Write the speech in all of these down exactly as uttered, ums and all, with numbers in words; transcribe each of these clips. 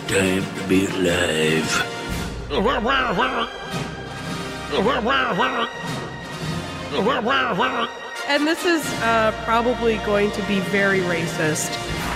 time to be alive. And this is uh, probably going to be very racist.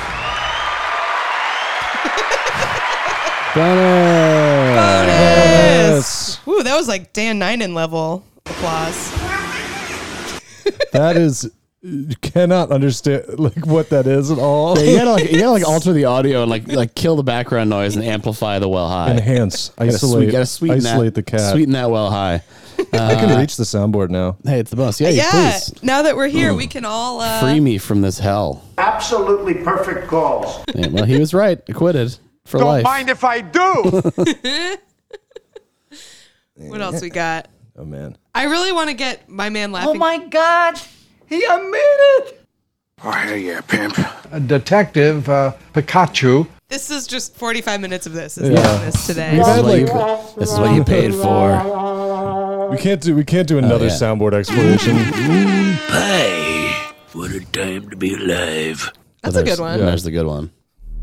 Bonus! Bonus! Ooh, that was like Dan Ninen level applause. That is, you cannot understand like what that is at all. Yeah, you gotta like you gotta like alter the audio and like like kill the background noise and amplify the well high. Enhance, You gotta isolate, sweet- you gotta sweeten isolate that, the cat. Sweeten that well high. I can reach the soundboard now. Hey, it's the boss. Yeah, Yeah, please. now that we're here, we can all... Uh, Free me from this hell. Absolutely perfect calls. Yeah, well, he was right. Acquitted for Don't life. mind if I do. What else we got? Oh, man. I really want to get my man laughing. Oh my God, he admitted. Oh hell yeah, pimp. Detective uh, Pikachu. This is just forty-five minutes of this. Is Yeah. yeah. this today. We've had, like, This is what you paid for. we can't do we can't do another Oh, yeah. soundboard exploration. Pie. What a time to be alive. That's a good one. yeah. There's the good one.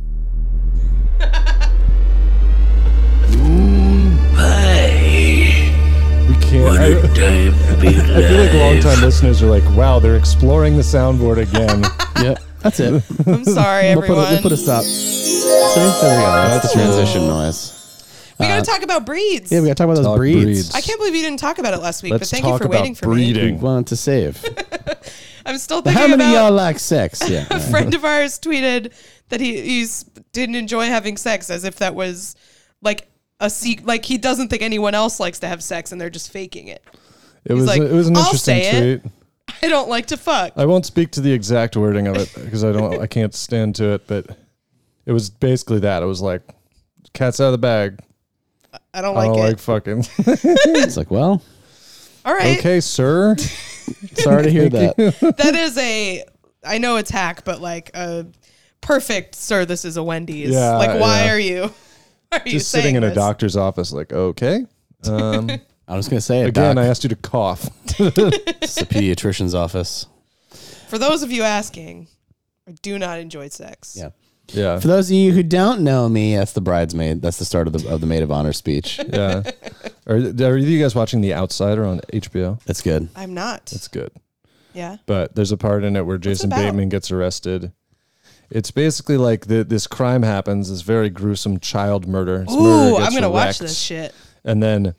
Pie. We can't. What I, a time to be alive. I feel like long-time listeners are like, wow, they're exploring the soundboard again. Yep, that's it. I'm sorry, We'll put, everyone. a, we'll put a stop. See, there we go. That's, That's the transition noise. we got to talk about breeds. Yeah, we got to talk about those Talk breeds. breeds. I can't believe you didn't talk about it last week, Let's but thank you talk for waiting about for We breeding. me. wanted to save. I'm still But thinking how many of about y'all like sex? Yeah. a friend of ours tweeted that he he's didn't enjoy having sex, as if that was like a sec- like he doesn't think anyone else likes to have sex and they're just faking it. It He's was like, it was an "I'll interesting say it." tweet. I don't like to fuck. I won't speak to the exact wording of it because I don't I can't stand to it, but it was basically that. It was like cat's out of the bag. I don't I like don't it. like fucking. It's like, well, All right. Okay, sir. sorry to hear that. That is a, I know it's hack, but like a perfect, sir, this is a Wendy's. Yeah, like, why yeah. are you, why are you Just sitting saying in a this? doctor's office, like, okay. Um, I was going to say it, again, Doc. I asked you to cough. It's the pediatrician's office. For those of you asking, I do not enjoy sex. Yeah. Yeah, For those of you who don't know me, that's the bridesmaid. That's the start of the of the maid of honor speech. yeah. Are, are you guys watching The Outsider on H B O? That's good. I'm not. It's good. Yeah. But there's a part in it where Jason about? Bateman gets arrested. It's basically like the, this crime happens, this very gruesome child murder. This murder Ooh, gets I'm gonna watch wrecked. this shit. And then,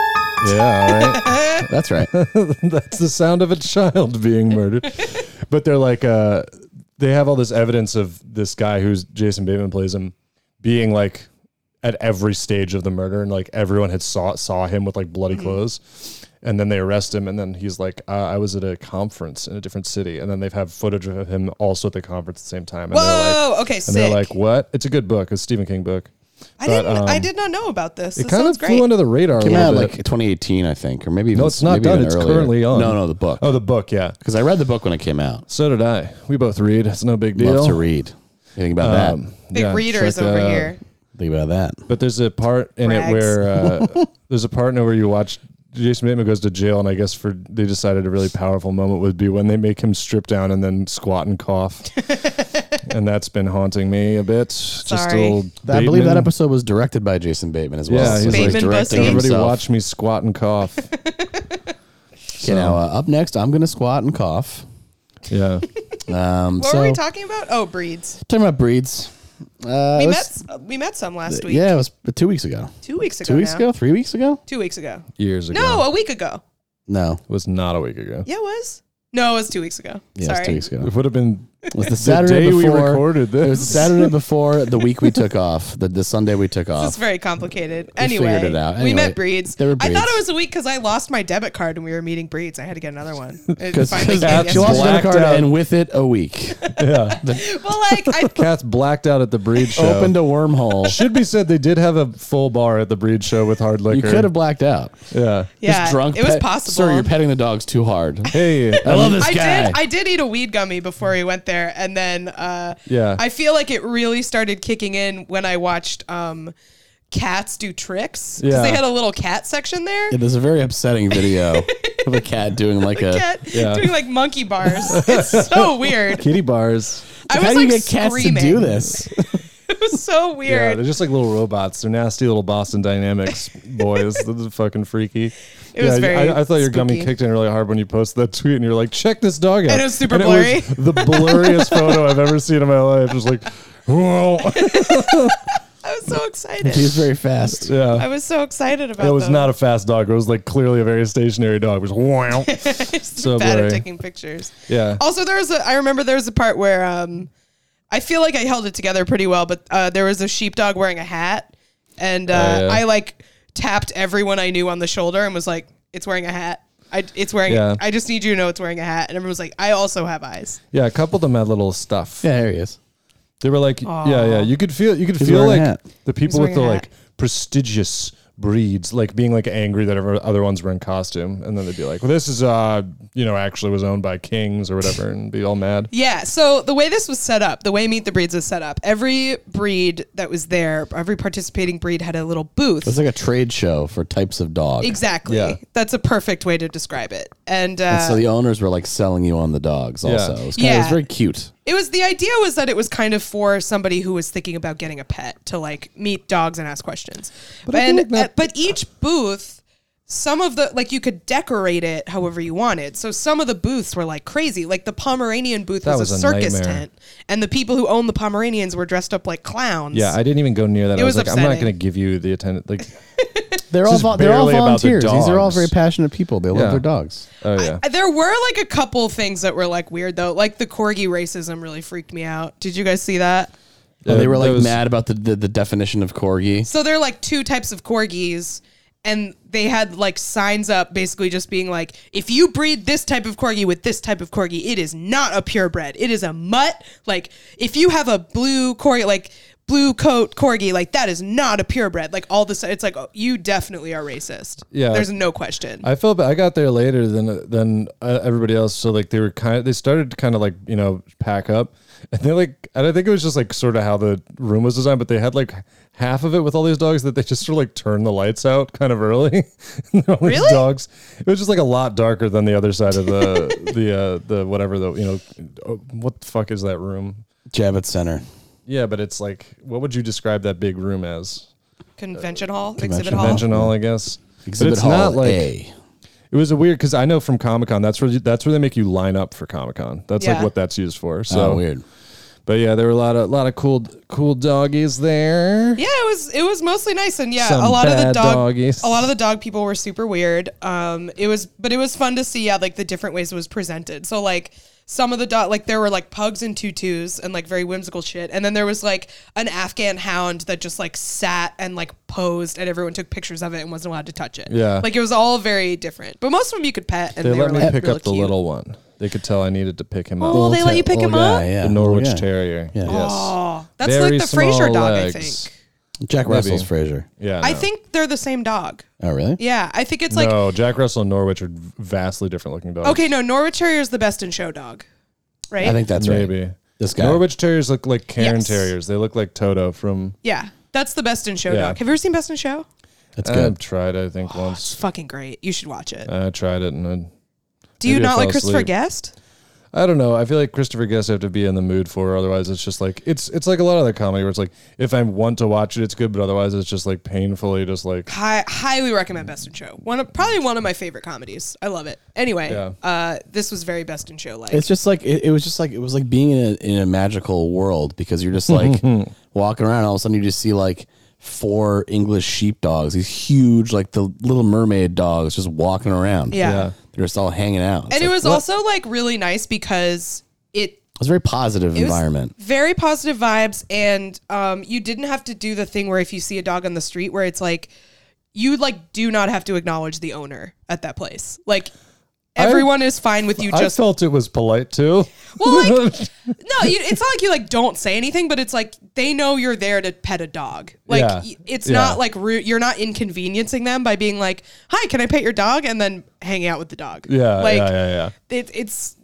yeah, all right. That's right. That's the sound of a child being murdered. But they're like, uh, they have all this evidence of this guy who's Jason Bateman plays him being like at every stage of the murder, and like everyone had saw saw him with like bloody Mm-hmm. clothes. And then they arrest him, and then he's like, uh, I was at a conference in a different city. And then they've have footage of him also at the conference at the same time. And they're Whoa. like, Okay. and Sick. they're like, what? It's a good book. It's a Stephen King book. I but, didn't. I um, did not know about this. It This kind of sounds flew great. under the radar a Came little out bit. like twenty eighteen, I think, or maybe even No, it's not maybe done. even It's earlier. currently on. No, no, the book. Oh, the book, yeah. Because I read the book when it came out. So did I. We both read. It's no big deal. Love to read. You think about Um, that? Big yeah, readers check that over out. here. Think about that. But there's a part in Brags. it where uh, there's a part in it where you watch Jason Bateman goes to jail, and I guess for they decided a really powerful moment would be when they make him strip down and then squat and cough, and that's been haunting me a bit. Just Sorry. old I believe that Bateman. episode was directed by Jason Bateman as well. Yeah, he's So like, Bateman directing Bussy. Everybody himself. watch me squat and cough. Okay, now uh, up next, I'm going to squat and cough. Yeah, Um, What so were we talking about? Oh, breeds. talking about breeds. Uh, We it met. was- s- We met some last week. Yeah, it was two weeks ago. Two weeks ago. Two weeks now. ago? Three weeks ago? Two weeks ago. years ago. No, a week ago. No. it was not a week ago. Yeah, it was. No, it was two weeks ago. Yeah, Sorry. it was two weeks ago. It would have been It was the the Saturday day we before. recorded this. It was the Saturday before the week we took off. The, the Sunday we took This is off. very complicated. We Anyway, figured it out. we Anyway, met breeds. there were I thought breeds. it was a week because I lost my debit card and we were meeting breeds. I had to get another one. It Because finally came Kat she lost her blacked debit card out. and with it a week. yeah. well, like I, Cat's blacked out at the breed show. Opened a wormhole. Should be said they did have a full bar at the breed show with hard liquor. You could have blacked out. Yeah. yeah, Just drunk. it was pet- possible. Sir, you're petting the dogs too hard. Hey, I love this I guy. did. I did eat a weed gummy before we went there, and then uh, Yeah. I feel like it really started kicking in when I watched um, cats do tricks because Yeah. they had a little cat section there. Yeah, there's a very upsetting video of a cat doing like a. Cat Yeah. doing like monkey bars. It's so weird. kitty bars. I How was do like you get cats screaming. to do this? It was was so Yeah, weird. they're just like little robots. They're nasty little Boston Dynamics boys. This is fucking freaky. It was yeah, very I, I thought your gummy spooky. kicked in really hard when you posted that tweet, and you're like, "Check this dog out." And it was super and blurry. It was the blurriest photo I've ever seen in my life. It was like, whoa. I was so excited. He's very fast. Yeah. I was so excited about It was them. not a fast dog. It was like clearly a very stationary dog. It was wow. Just so bad blurry. at taking pictures. Yeah. Also, there was a. I remember there was a part where um, I feel like I held it together pretty well, but uh, there was a sheepdog wearing a hat, and uh, Oh, yeah. I like tapped everyone I knew on the shoulder and was like, "It's wearing a hat. I, it's wearing. Yeah. I just need you to know it's wearing a hat." And everyone was like, "I also have eyes." Yeah, a couple of them had little stuff. Yeah, there he is. They were like, yeah, yeah. You could feel, you could He's feel wearing a like hat. the people with wearing the a like hat. prestigious breeds, like being like angry that ever other ones were in costume, and then they'd be like, "Well, this is uh, you know, actually was owned by kings or whatever," and be all mad. Yeah, so the way this was set up, the way Meet the Breeds was set up, every breed that was there, every participating breed had a little booth. It's like a trade show for types of dog. Exactly. Yeah. That's a perfect way to describe it. And, uh, And so the owners were like selling you on the dogs also. Yeah. It was, kind of, it was Yeah. very cute. it was the idea was that it was kind of for somebody who was thinking about getting a pet to like meet dogs and ask questions. But I feel and like that- uh, but each booth, some of the like you could decorate it however you wanted. So some of the booths were like crazy. Like the Pomeranian booth That was, was a a circus nightmare. tent, and the people who owned the Pomeranians were dressed up like clowns. Yeah, I didn't even go near that. It I was, was like, I'm not upsetting. going to give you the attendant. Like, They're all This is vol- they're all barely about the volunteers. These are all dogs. very passionate people. They Yeah. love their dogs. oh yeah, I- there were like a couple things that were like weird though. Like the corgi racism really freaked me out. Did you guys see that? Oh, they were that like was- mad about the, the the definition of corgi. So there are like two types of corgis, and they had like signs up basically just being like, if you breed this type of corgi with this type of corgi, it is not a purebred. It is a mutt. Like if you have a blue corgi, like blue coat corgi, like that is not a purebred. Like all this, it's like, oh, you definitely are racist. Yeah. There's no question. I felt bad. I got there later than than uh, everybody else, so like they were kind of they started to kind of like you know pack up, and they like and I think it was just like sort of how the room was designed, but they had like half of it with all these dogs that they just sort of like turned the lights out kind of early. all these Really? dogs. It was just like a lot darker than the other side of the the uh, the whatever the you know uh, what the fuck is that room? Javits Center. Yeah, but it's like what would you describe that big room as? Convention hall, Convention exhibit hall. Convention hall, I guess. Exhibit but it's Hall not like A. it was a weird because I know from Comic Con that's where you, that's where they make you line up for Comic Con. That's like Yeah. what that's used for. So oh, weird. But yeah, there were a lot of lot of cool cool doggies there. Yeah, it was it was mostly nice, and yeah, Some a lot of the bad dog doggies. a lot of the dog people were super weird. Um, it was but it was fun to see yeah like the different ways it was presented. So like some of the dog like there were like pugs and tutus and like very whimsical shit, and then there was like an Afghan hound that just like sat and like posed, and everyone took pictures of it and wasn't allowed to touch it. Yeah. like it was all very different, but most of them you could pet, and They, they, let were me like pick real up the cute. little one. They could tell I needed to pick him up. Oh, they let you pick Little him up. guy, yeah. the Norwich Yeah. Terrier. Yeah. Yes. Oh, that's Very like the Fraser small dog, legs. I think. Jack Maybe. Russell's Fraser. Yeah. I no. think they're the same dog. Oh, really? Yeah, I think it's like no, Jack Russell and Norwich are vastly different looking dogs. okay, no, Norwich Terrier is the best in show dog, right? I think that's right. maybe. This guy. Norwich Terriers look like Cairn Yes. Terriers. They look like Toto from. Yeah, that's the Best in Show Yeah. dog. Have you ever seen Best in Show? That's I've good. tried, I think, It's once. fucking great. You should watch it. I tried it and I, Do you maybe I not like fell Christopher asleep. Guest? I don't know. I feel like Christopher Guest I have to be in the mood for. Otherwise, it's just like it's it's like a lot of the comedy where it's like if I want to watch it, it's good, but otherwise, it's just like painfully just like Hi, highly recommend Best in Show. One of, probably one of my favorite comedies. I love it. Anyway, Yeah. uh, this was very Best in Show like. It's just like it, it was just like it was like being in a, in a magical world because you're just like walking around. And all of a sudden, you just see like four English sheepdogs, these huge like the Little Mermaid dogs, just walking around. yeah. yeah. They're just all hanging out. It's And it like, was what? also like really nice because it it was a very positive It was environment. very positive vibes, and um, you didn't have to do the thing where if you see a dog on the street where it's like you like do not have to acknowledge the owner at that place. Like everyone is fine with you I just felt it was polite too. well like no, you, it's not like you like don't say anything, but it's like they know you're there to pet a dog. Like Yeah. y- it's Yeah. not like rude. You're not inconveniencing them by being like, "Hi, can I pet your dog?" and then hanging out with the dog. Yeah, like yeah, yeah, yeah. It, it's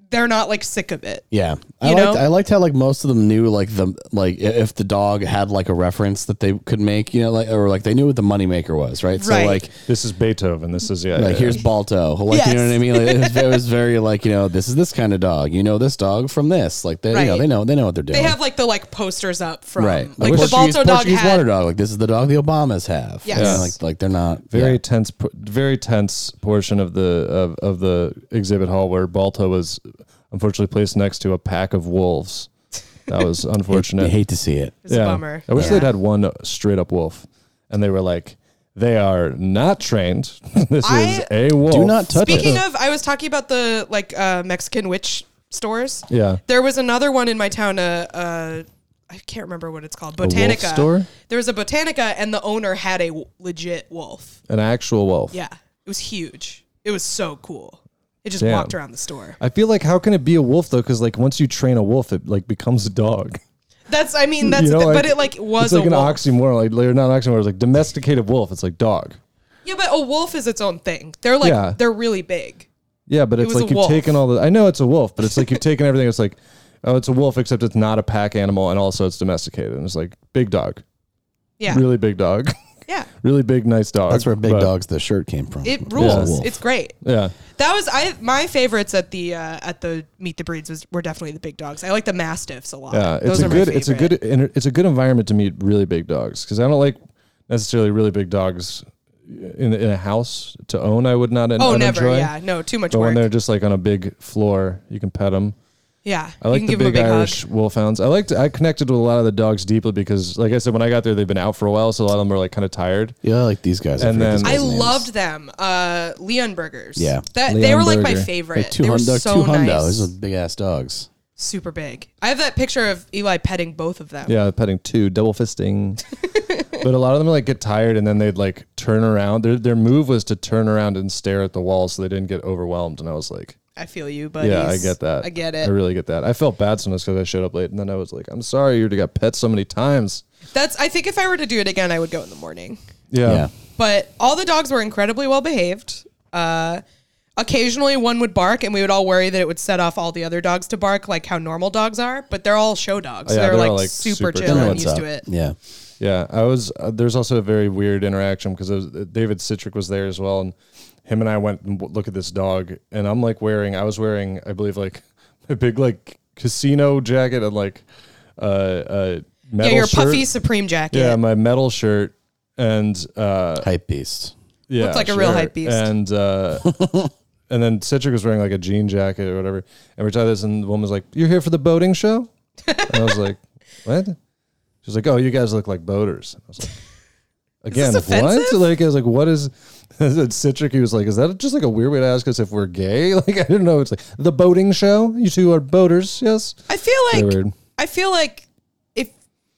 they're not like sick of it. Yeah, I You liked know? I liked how like most of them knew like the like if the dog had like a reference that they could make, you know, like or like they knew what the moneymaker was, right? So Right. like This is Beethoven. This is yeah. like yeah, here's yeah. Balto, like you know Yes. what I mean? Like, it, was, it was very like you know this is this kind of dog, you know this dog from this, like they you know Right. they know they know what they're doing. They have like the like posters up from right, like the Portuguese, Balto dog Portuguese had. water dog, like this is the dog the Obamas have. Yes. You know, Yes. like like they're not Very yeah. tense, po- very tense portion of the of, of the exhibit hall where Balto was unfortunately placed next to a pack of wolves. That was unfortunate. You hate to see it. It's a bummer. I wish Yeah. they'd had one straight up wolf, and they were like, they are not trained. This is I- a wolf. Do not touch Speaking it. of, I was talking about the like uh, Mexican witch stores. Yeah. There was another one in my town. Uh, uh, I can't remember what it's called. wolf Botanica. store? There was a Botanica, and the owner had a w- legit wolf. An actual wolf. Yeah, it was huge. It was so cool. It just Damn. walked around the store. I feel like how can it be a wolf though? Because like once you train a wolf, it like becomes a dog. That's, I mean, that's, You know, the, like, but it like was it's like a an wolf. oxymoron. Like they're not an oxymoron. It's like domesticated wolf. It's like dog. Yeah, but a wolf is its own thing. They're like, Yeah. they're really big. Yeah, but it's was like a you've wolf. taken all the. I know it's a wolf, but it's like you've taken everything. It's like, oh, it's a wolf, except it's not a pack animal, and also it's domesticated, and it's like big dog, Yeah, really big dog, yeah. really big, nice dog. That's where Big but- Dog's the shirt came from. It It was a rules. wolf. It's great. Yeah, That was I. My favorites at the uh, at the Meet the Breeds was were definitely the big dogs. I like the mastiffs a lot. yeah. Those It's a are my good. It's a favorite. good. inter- It's a good environment to meet really big dogs because I don't like necessarily really big dogs in in a house to own. I would not. Oh, I'd never. enjoy. Yeah, no, too much But when work. they're just like on a big floor, you can pet them. Yeah, I like you can the give them a big big Irish hug. wolfhounds. I liked. I connected with a lot of the dogs deeply because, like I said, when I got there, they've been out for a while, so a lot of them were like kind of tired. Yeah, I like these guys. And forget then- these I guys' names. loved them. Uh, Leon Burgers. Yeah. that they Leon were like my Burger. favorite. Like two they were hundo, so two hundo. nice. Those are big ass dogs. Super big. I have that picture of Eli petting both of them. Yeah, petting two, double fisting. But a lot of them like get tired and then they'd like turn around. Their their move was to turn around and stare at the wall so they didn't get overwhelmed. And I was like, I feel you, buddies. yeah, I get that. I get I it. really get that. I felt bad sometimes because I showed up late and then I was like, I'm sorry you already got pet so many times. That's. I think if I were to do it again, I would go in the morning. Yeah. Yeah. But all the dogs were incredibly well behaved. Uh, occasionally, one would bark, and we would all worry that it would set off all the other dogs to bark, like how normal dogs are. But they're all show dogs. Oh, yeah, they're, they're like, all, like, super, super chill chill. Know and what's used up. to it. Yeah. Yeah, I was. Uh, there's also a very weird interaction because uh, David Citrick was there as well, and him and I went and w- look at this dog, and I'm like wearing. I was wearing, I believe, like a big like casino jacket and like uh, uh metal Yeah, your shirt. puffy Supreme jacket. Yeah, my metal shirt and uh, Hype beast. yeah, Looked like a real hype beast. And uh, and then Citrick was wearing like a jean jacket or whatever, and we tried this, and the woman was like, "You're here for the boating show?" And I was like, "What?" She was like, "Oh, you guys look like boaters." And I was like, "Again, this what?" offensive? Like, I was like, "What is?" Citrick, he was like, "Is that just like a weird way to ask us if we're gay?" Like, I didn't know. It's like the boating show. You two are boaters, yes? I feel Very like weird. I feel like if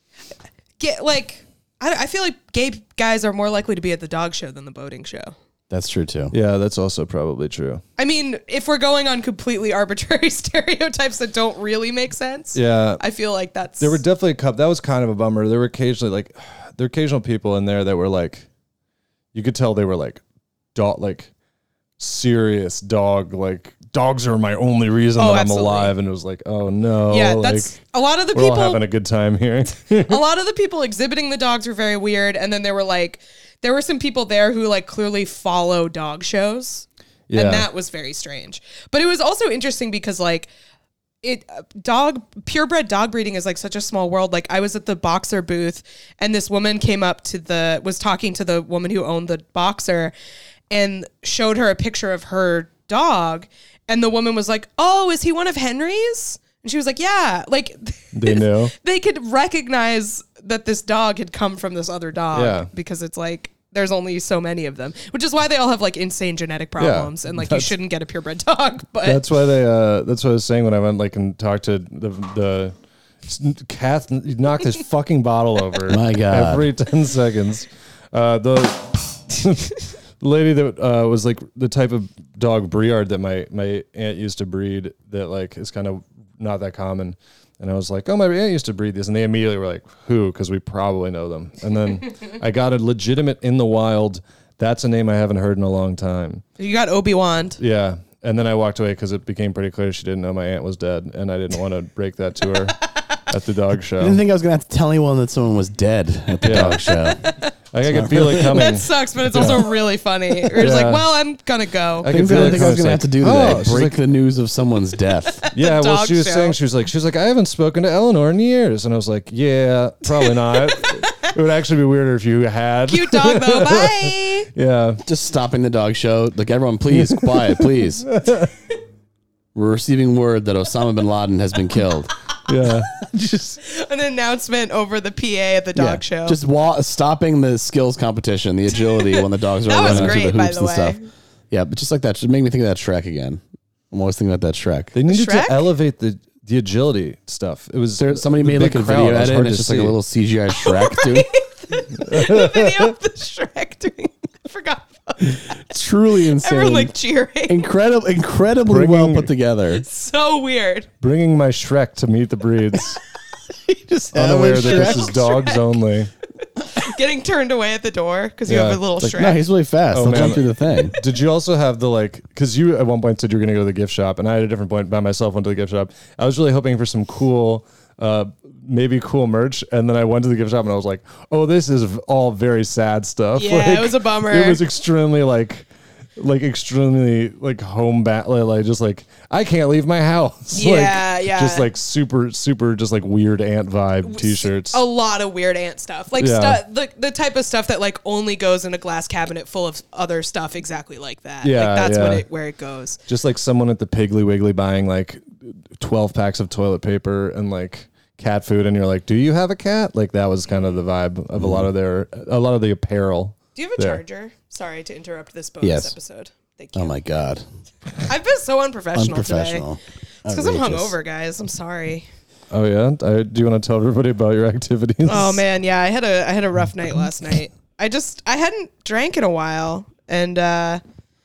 get like I, I feel like gay guys are more likely to be at the dog show than the boating show. That's true too. Yeah, that's also probably true. I mean, if we're going on completely arbitrary stereotypes that don't really make sense, Yeah, I feel like that's there were definitely a couple. That was kind of a bummer. There were occasionally like, there were occasional people in there that were like, you could tell they were like, dog, like serious dog. Like dogs are my only reason Oh, that I'm absolutely. alive. And it was like, oh no, yeah. like, That's a lot of the we're all people. having a good time here. a lot of the people exhibiting the dogs were very weird, and then there were like there were some people there who like clearly follow dog shows. Yeah. And that was very strange. But it was also interesting because like it uh, dog purebred dog breeding is like such a small world. Like I was at the boxer booth and this woman came up to the was talking to the woman who owned the boxer and showed her a picture of her dog, and the woman was like, "Oh, is he one of Henry's?" And she was like, "Yeah." Like They knew. they could recognize that this dog had come from this other dog Yeah. because it's like there's only so many of them, which is why they all have like insane genetic problems and like you that's- shouldn't get a purebred dog. But That's why they. Uh, that's what I was saying when I went like and talked to the the. Kath knocked his fucking bottle over. My God. Every ten seconds. Uh, the the lady that uh, was like the type of dog Briard that my my aunt used to breed that like is kind of not that common. And I was like, oh, my aunt used to breed these. And they immediately were like, who? Because we probably know them. And then I got a legitimate in the wild. That's a name I haven't heard in a long time. you got Obi-Wan. Yeah. and then I walked away because it became pretty clear she didn't know my aunt was dead, and I didn't want to break that to her at the dog show. I didn't think I was gonna have to tell anyone that someone was dead at the Yeah. dog show. I, I could feel it coming. That sucks, but it's also really funny. You're just Yeah. like, well, I'm gonna go. I Things could I feel didn't it think I was coming. gonna have It's to do like, today. oh, she's Break like- the news of someone's death. Yeah, well, dog she was show. saying, she was like, she was like, I haven't spoken to Eleanor in years, and I was like, yeah, probably not. It would actually be weirder if you had. Cute dog though. Bye. Yeah, Just stopping the dog show. Like, everyone, please, quiet, please. We're receiving word that Osama bin Laden has been killed. yeah. Just An announcement over the P A at the dog yeah, show. Just wa- stopping the skills competition, the agility when the dogs are That was running through great, the by hoops the and way. stuff. Yeah, but just like that, just make me think of that Shrek again. I'm always thinking about that Shrek. They needed Shrek? to elevate the the agility stuff. It was There, somebody the made like big a crowd. video It was at it, hard and it's to just like a see. little C G I Shrek too. the video of the Shrek doing. I forgot. About that. Truly insane. Everyone like cheering. Incredible, incredibly Bringing- well put together. So weird. Bringing my Shrek to meet the breeds, Just unaware that having this Shrek. is dogs only. Getting turned away at the door because you Yeah. have a little Like, Shrek. no, he's really fast. Oh, He'll man. jump through the thing. Did you also have the like? Because you at one point said you were going to go to the gift shop, and I at a different point by myself went to the gift shop. I was really hoping for some cool, uh, maybe cool merch, and then I went to the gift shop and I was like, "Oh, this is all very sad stuff." Yeah, Like, it was a bummer. It was extremely like, like extremely like home bat like just like I can't leave my house. Yeah, like, yeah. Just like super super just like weird ant vibe T-shirts. A lot of weird ant stuff, like Yeah. stu- the the type of stuff that like only goes in a glass cabinet full of other stuff exactly like that. Yeah, like, that's yeah. what it where it goes. Just like someone at the Piggly Wiggly buying like twelve packs of toilet paper and like cat food, and you're like, "Do you have a cat?" Like that was kind of the vibe of a lot of their a lot of the apparel. Do you have a there. charger? Sorry to interrupt this bonus Yes. episode. Thank you. Oh my god, I've been so unprofessional, unprofessional. today. It's because I'm Outrageous. hungover, guys. I'm sorry. Oh yeah, I, do you want to tell everybody about your activities? Oh man, yeah, I had a I had a rough night last night. I just I hadn't drank in a while, and uh,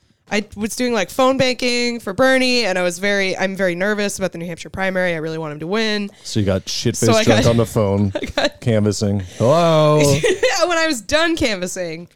I was doing like phone banking for Bernie, and I was very I'm very nervous about the New Hampshire primary. I really want him to win. So you got shit faced So I drunk got- on the phone, got- canvassing. Hello. When I was done canvassing,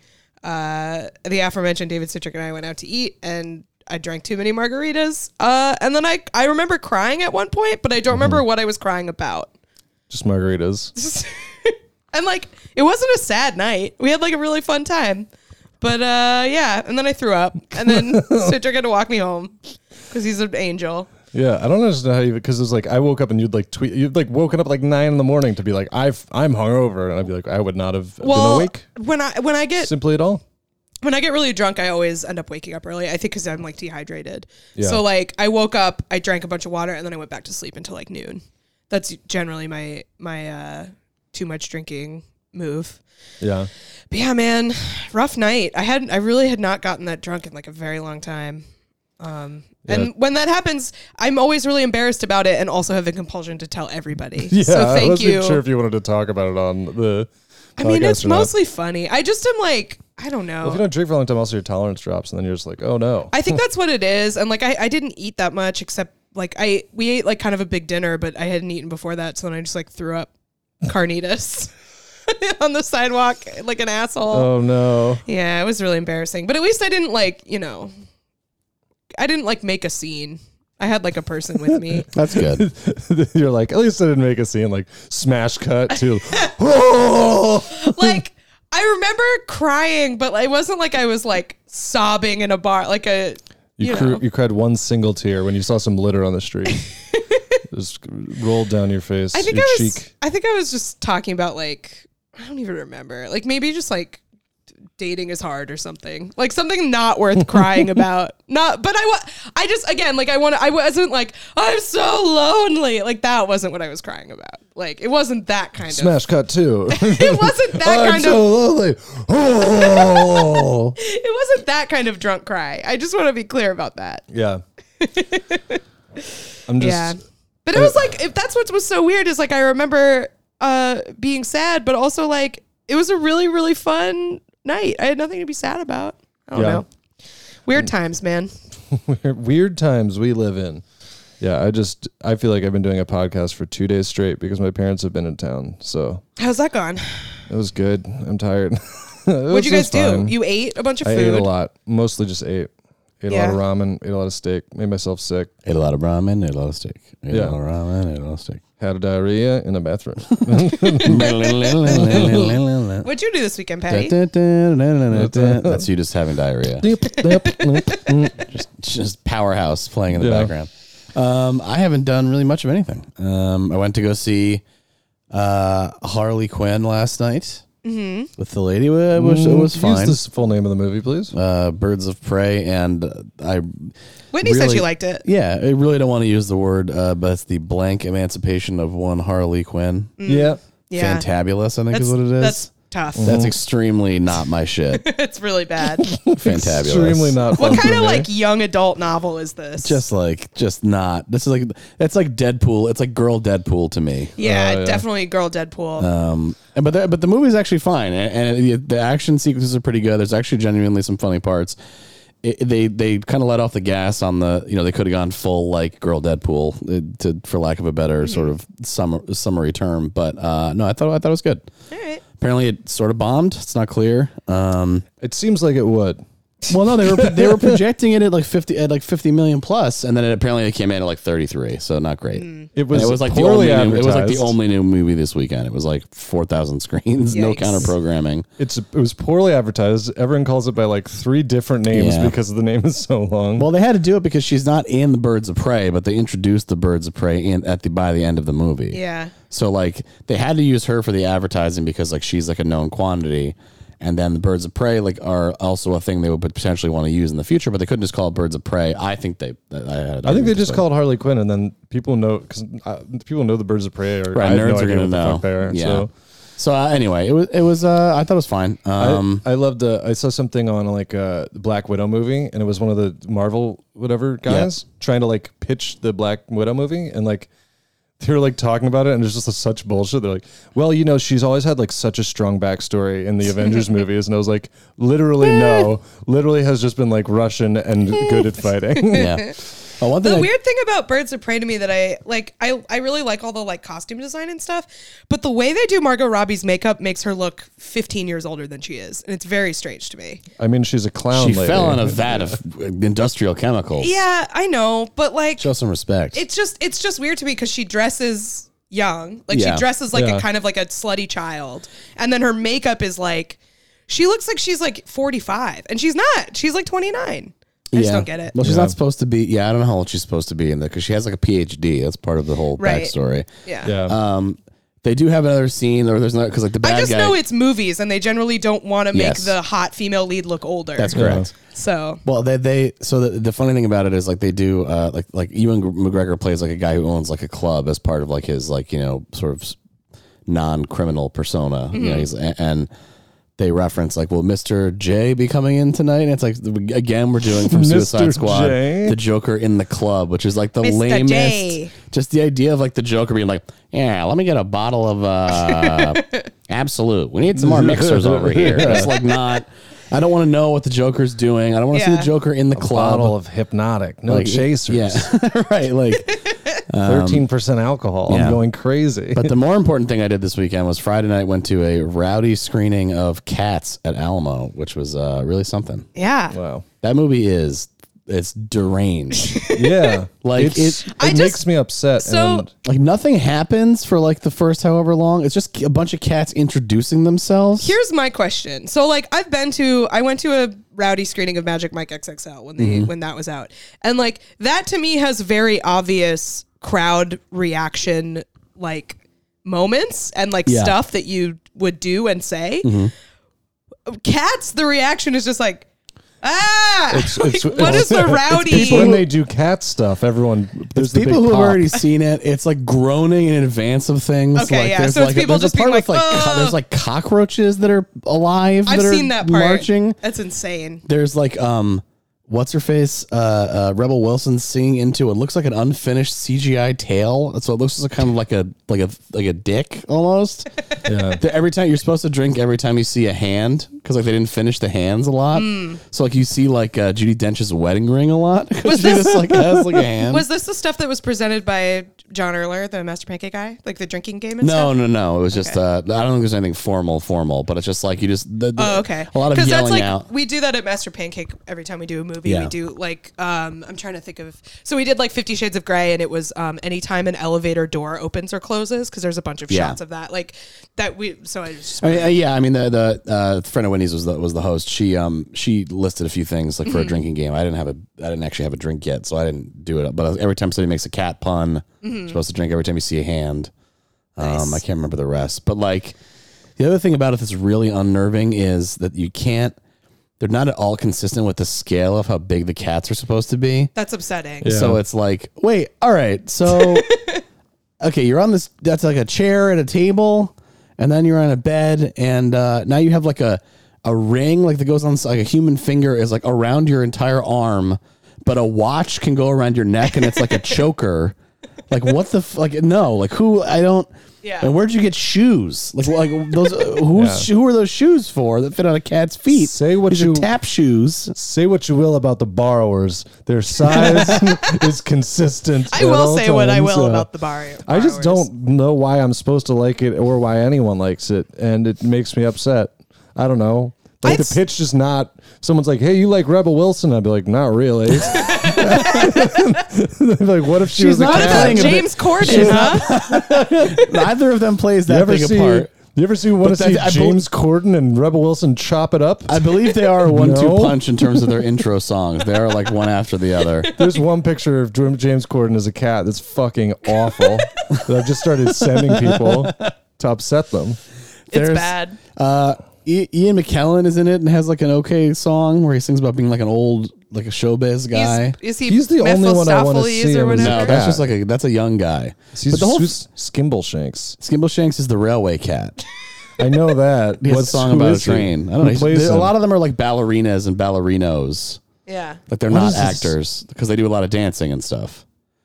uh, the aforementioned David Citrick and I went out to eat, and I drank too many margaritas. Uh, and then I I remember crying at one point, but I don't remember what I was crying about. Just margaritas. And like it wasn't a sad night. We had like a really fun time. But uh, yeah, and then I threw up, and then Citrick had to walk me home because he's an angel. Yeah, I don't understand how you because it was like I woke up and you'd like tweet you'd like woken up at like nine in the morning to be like I've I'm hungover, and I'd be like I would not have Well, been awake when I when I get simply at all. when I get really drunk, I always end up waking up early. I think because I'm like dehydrated. Yeah. So like I woke up, I drank a bunch of water, and then I went back to sleep until like noon. That's generally my my uh, too much drinking move. Yeah. But yeah, man, rough night. I hadn't I really had not gotten that drunk in like a very long time. Um, Yeah. And when that happens, I'm always really embarrassed about it, and also have a compulsion to tell everybody. Yeah, so I thank wasn't you. sure if you wanted to talk about it on the. I mean, podcast it's or not. mostly funny. I just am like, I don't know. Well, if you don't drink for a long time, also your tolerance drops, and then you're just like, oh no. I think that's what it is. And like, I, I didn't eat that much, except like I we ate like kind of a big dinner, but I hadn't eaten before that, so then I just like threw up carnitas on the sidewalk like an asshole. Oh no. Yeah, it was really embarrassing. But at least I didn't like, you know, I didn't like make a scene. I had like a person with me. That's good. You're like, at least I didn't make a scene. Like smash cut to. Oh! Like I remember crying, but it wasn't like I was like sobbing in a bar, like a You you cr- know. you cried one single tear when you saw some litter on the street. Just rolled down your face. I think your I was. cheek. I think I was just talking about like I don't even remember. Like maybe just like dating is hard or something. Like something not worth crying about. Not. But I wa- I just again like I want. I wasn't like I'm so lonely. Like that wasn't what I was crying about. Like it wasn't that kind Smash cut too. of. It wasn't that I'm kind so of. lonely. Oh. It wasn't that kind of drunk cry. I just want to be clear about that. Yeah. I'm just. Yeah. But it was like, if that's what was so weird is like, I remember uh, being sad, but also like, it was a really, really fun night. I had nothing to be sad about. I don't Yeah. know. Weird times, man. Weird times we live in. Yeah, I just I feel like I've been doing a podcast for two days straight because my parents have been in town. So How's that gone? it was good. I'm tired. What'd you guys do? You ate a bunch of I food. ate a lot. Mostly just ate. Ate Yeah. a lot of ramen. Ate a lot of steak. Made myself sick. Ate a lot of ramen, ate a lot of steak. Ate Yeah. a lot of ramen, ate a lot of steak. Had a diarrhea in the bathroom. What'd you do this weekend, Patty? That's you just having diarrhea. just, just Powerhouse playing in the Yeah. background. Um, I haven't done really much of anything. Um, I went to go see uh, Harley Quinn last night mm-hmm. with the lady. It was, it was fine. Use the full name of the movie, please. Uh, Birds of Prey, and uh, I. Whitney said really- she liked it. Yeah, I really don't want to use the word, uh, but it's the blank emancipation of one Harley Quinn. Yeah. Yeah. Fantabulous, I think That's, is what it is. that's tough. That's extremely not my shit. It's really bad. Fantabulous. Extremely not fun What kind for of me. like young adult novel is this? Just like, just not. This is like, it's like Deadpool. It's like girl Deadpool to me. yeah, Oh, yeah. definitely girl Deadpool. Um, and but the, but the movie is actually fine, and, and the, the action sequences are pretty good. There's actually genuinely some funny parts. It, they they kind of let off the gas on the, you know, they could have gone full like girl Deadpool uh, to for lack of a better Mm-hmm. sort of summer, summary term, but uh, no, I thought I thought it was good. All right. Apparently, it sort of bombed. It's not clear. Um, It seems like it would. well, no, they were they were projecting it at like fifty at like fifty million plus, and then it apparently it came in at like thirty three. So not great. It was, And it was like the poorly only new, it was like the advertised. only new movie this weekend. It was like four thousand screens, no Yikes. counter programming. It's it was poorly advertised. Everyone calls it by like three different names Yeah. because the name is so long. Well, they had to do it because she's not in the Birds of Prey, but they introduced the Birds of Prey in at the by the end of the movie. Yeah. So like they had to use her for the advertising because like she's like a known quantity, and then the Birds of Prey like are also a thing they would potentially want to use in the future, but they couldn't just call it Birds of Prey. I think they. I, I think they just called Harley Quinn, and then people know because uh, people know the Birds of Prey. Or right. I have Nerds no are idea gonna what the know. fuck they are. Yeah. So So uh, anyway, it was it was uh, I thought it was fine. Um, I, I loved. Uh, I saw something on like uh, the Black Widow movie, and it was one of the Marvel whatever guys trying to like pitch the Black Widow movie, and like they were like talking about it, and it's just such bullshit. They're like, well, you know, she's always had like such a strong backstory in the Avengers movies, and I was like, literally no, literally has just been like Russian and good at fighting. yeah. Oh, one thing The I- weird thing about Birds of Prey to me that I like, I, I really like all the like costume design and stuff, but the way they do Margot Robbie's makeup makes her look fifteen years older than she is, and it's very strange to me. I mean, she's a clown. she lady. fell in a vat of industrial chemicals. Yeah, I know, but like, Show some respect. it's just it's just weird to me because she dresses young, like Yeah. she dresses like Yeah. a kind of like a slutty child, and then her makeup is like, she looks like she's like forty-five, and she's not. She's like twenty-nine. I just don't get it. Well, she's Yeah. not supposed to be. Yeah, I don't know how old she's supposed to be in there because she has like a P H D. That's part of the whole Right. backstory. Yeah. Yeah. Um, they do have another scene, or there's not because like the bad I just guy. know it's movies, and they generally don't want to make Yes. the hot female lead look older. That's correct. So Well, they they so the, the funny thing about it is like they do uh, like like Ewan McGregor plays like a guy who owns like a club as part of like his like you know sort of non criminal persona. Mm-hmm. You know, he's and. and they reference like, will Mister J be coming in tonight? And it's like, again, we're doing from Suicide Mister Squad, J? the Joker in the club, which is like the Mister lamest. J. Just the idea of like the Joker being like, yeah, let me get a bottle of uh, Absolute. We need some more mixers over here. It's like not. I don't want to know what the Joker's doing. I don't want to see Yeah. the Joker in the club. Bottle of Hypnotic, no Like, chasers, Yeah, right. Like, thirteen percent alcohol. yeah. I'm going crazy. but the more important thing I did this weekend was Friday night went to a rowdy screening of Cats at Alamo, which was uh, really something. yeah, wow. That movie is it's deranged. Yeah, Like, it's, it- it, I just- makes me upset. so- and Like nothing happens for like the first however long. It's just a bunch of cats introducing themselves. here's my question. So like I've been to I went to a rowdy screening of Magic Mike X X L when they Mm-hmm. when that was out. And like that to me has very obvious crowd reaction like moments and like Yeah. stuff that you would do and say. Mm-hmm. Cats, the reaction is just like ah It's- Like, it's- what it's- is the rowdy when they do cat stuff, everyone there's It's the people big who have pop. already seen it. It's like groaning in advance of things. Okay, like, yeah, There's so it's like a- people there's a just being part with, like, co- "Ugh." there's like cockroaches that are alive. I've that are seen that part. marching. That's insane. There's like um, what's her face? Uh, uh, Rebel Wilson singing into what looks like an unfinished C G I tail. So it looks like kind of like a like a like a dick almost. Yeah. The- Every time you're supposed to drink, every time you see a hand, because like they didn't finish the hands a lot. Mm. So like you see like uh, Judi Dench's wedding ring a lot because Was she this- just like has like a hand. Was this the stuff that was presented by John Erler, the Master Pancake guy, like the drinking game and no, stuff? no, no. It was just Okay. uh, I don't think there's anything formal, formal, but it's just like you just the, the, Oh, okay. a lot of Because yelling that's like out. we do that at Master Pancake every time we do a movie. Yeah. We do like um, I'm trying to think of. So we did like Fifty Shades of Grey, and it was um, anytime an elevator door opens or closes, because there's a bunch of Yeah. shots of that, like that. We so I just I mean, uh, yeah, I mean the the uh, friend of Winnie's was the was the host. She um she listed a few things like for a Mm-hmm. drinking game. I didn't have a I didn't actually have a drink yet, so I didn't do it. But every time somebody makes a cat pun, you're supposed to drink. Every time you see a hand, um, Mm-hmm. Nice. I can't remember the rest. But like the other thing about it that's really unnerving is that you can't. They're not at all consistent with the scale of how big the cats are supposed to be. that's upsetting. Yeah. So it's like, wait, all right, so okay, you're on this. That's like a chair and a table, and then you're on a bed, and uh, now you have like a a ring like that goes on like a human finger is like around your entire arm, but a watch can go around your neck, and it's like a choker. Like what the f- like no like who I don't. Yeah. And where'd you get shoes? Like like those uh, who's who are those shoes for that fit on a cat's feet? Say what These are you- tap shoes. Say what you will about the borrowers, their size is consistent. I at will all say what I times. will Uh, about the bar. I just borrowers. don't know why I'm supposed to like it or why anyone likes it, and it makes me upset. I don't know. Like I'd the s- pitch is not. Someone's like, "Hey, you like Rebel Wilson?" I'd be like, "Not really." Like, what if she She's was a not What cat? about playing a bit- James Corden, huh? Neither of them plays You that ever big see? a part. You ever see want to But see that- I James Corden and Rebel Wilson chop it up? I believe they are a one-two No. punch in terms of their intro songs. They are like one after the other. There's one picture of Dr- James Corden as a cat that's fucking awful that I've just started sending people to upset them. It's There's- bad. Uh, I- Ian McKellen is in it and has like an okay song where he sings about being like an old, like a showbiz guy. He's, is he He's the only one I wanna Mephistopheles see or him as a no, whatever? that's cat. just like a that's a young guy. He's but the whole who's Skimbleshanks. Skimbleshanks is the railway cat. I know that. He has What's- a song who about a is he? train. I don't Who know. He's- plays A him? lot of them are like ballerinas and ballerinos. Yeah. Like they're What not is this? actors because they do a lot of dancing and stuff.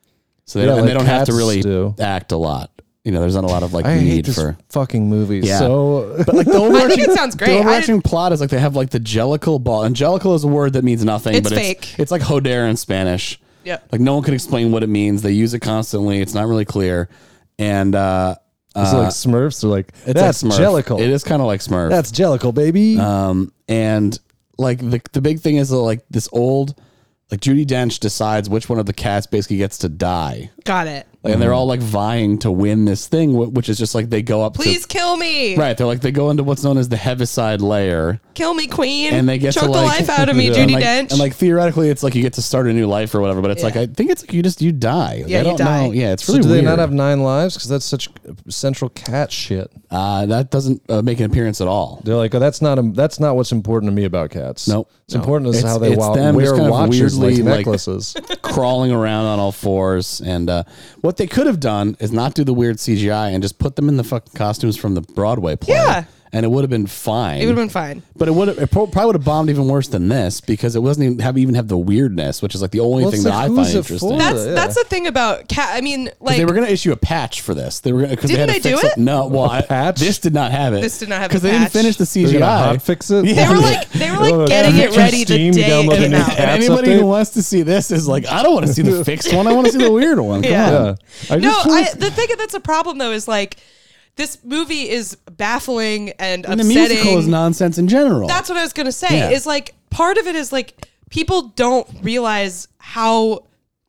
So they Yeah, don't, and they like don't have to cats really do. act a lot. You know, there's not a lot of like I hate need this for. fucking movie. Yeah. So But like the I overarching, think it sounds great. The I overarching didn't- plot is like they have like the Jellicle ball. And Jellicle is a word that means nothing, It's but fake. it's it's like joder in Spanish. Yep. Like no one can explain what it means. They use it constantly. It's not really clear. And uh, it's uh, like Smurfs. They're like, it's that's like Smurf. Jellicle. It is kind of like Smurf. That's Jellicle, baby. Um, and like the the big thing is that like this old, like Judi Dench decides which one of the cats basically gets to die. Got it. Like, and they're all like vying to win this thing, wh- which is just like they go up Please to kill me. right. They're like they go into what's known as the Heaviside layer, Kill me, queen. and they get Choke to the like life out of me, Yeah. Judy and like, Dench. and like theoretically, it's like you get to start a new life or whatever. But it's like Yeah. I think it's like you just you die. Like, Yeah, I you don't die. know. Yeah, it's so really do they weird. not have nine lives? Because that's such central cat shit. uh, that doesn't uh, make an appearance at all. They're like, oh, that's not a, that's not what's important to me about cats. Nope. It's No. important is It's- how they it's wa- them just wear kind of watches like weirdly, like- necklaces. Crawling around on all fours, and uh, what they could have done is not do the weird C G I and just put them in the fucking costumes from the Broadway play. Yeah. And it would have been fine. it would have been fine. But it would have, it pro- probably would have bombed even worse than this because it wasn't even have even have the weirdness, which is like the only Well, thing it's that like, I who's find it interesting. for? That's yeah. that's the thing about cat. I mean, 'Cause like they were going to issue a patch for this. They were because they had Didn't to they fix do it. it? No, well, I- patch? this did not have it. This did not have a because they didn't patch. finish the C They're G gonna I. hot fix it. they were like they were like Oh, getting it through ready the Steam, day download it the came new out. patch. And Cats anybody update? who wants to see this is like, I don't want to see the fixed one. I want to see the weird one. Come Yeah. on. Yeah. I No, just feel I, like- the thing that's a problem though is like this movie is baffling and, And the upsetting. musical is nonsense in general. That's what I was gonna say. Yeah. Is like part of it is like people don't realize how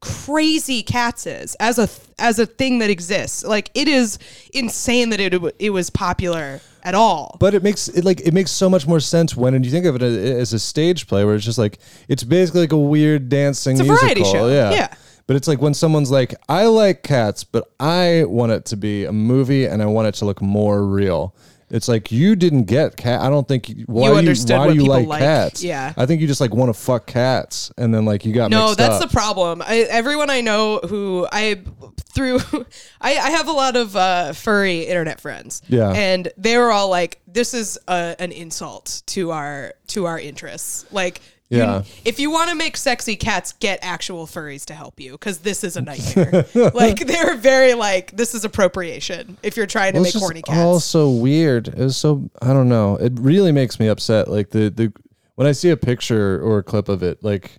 crazy Cats is as a as a thing that exists. Like it is insane that it it was popular at all. But it makes it like it makes so much more sense when you think of it as a stage play, where it's just like it's basically like a weird dancing It's a musical. variety show. Yeah. Yeah. But it's like when someone's like, I like Cats, but I want it to be a movie and I want it to look more real. It's like you didn't get cat. I don't think you, why You do you, understood why what do you people like, like. cats? Yeah. I think you just like want to fuck cats, and then like you got No, mixed that's up. the problem. I, everyone I know who I through, I, I have a lot of uh, furry internet friends. Yeah. and they were all like, "This is a, an insult to our to our interests. Like Yeah. You- if you want to make sexy cats, get actual furries to help you, because this is a nightmare. Like, they're very like, this is appropriation if you're trying to Well, make it's horny just cats. all so weird. It was so I don't know. It really makes me upset. Like the the when I see a picture or a clip of it, like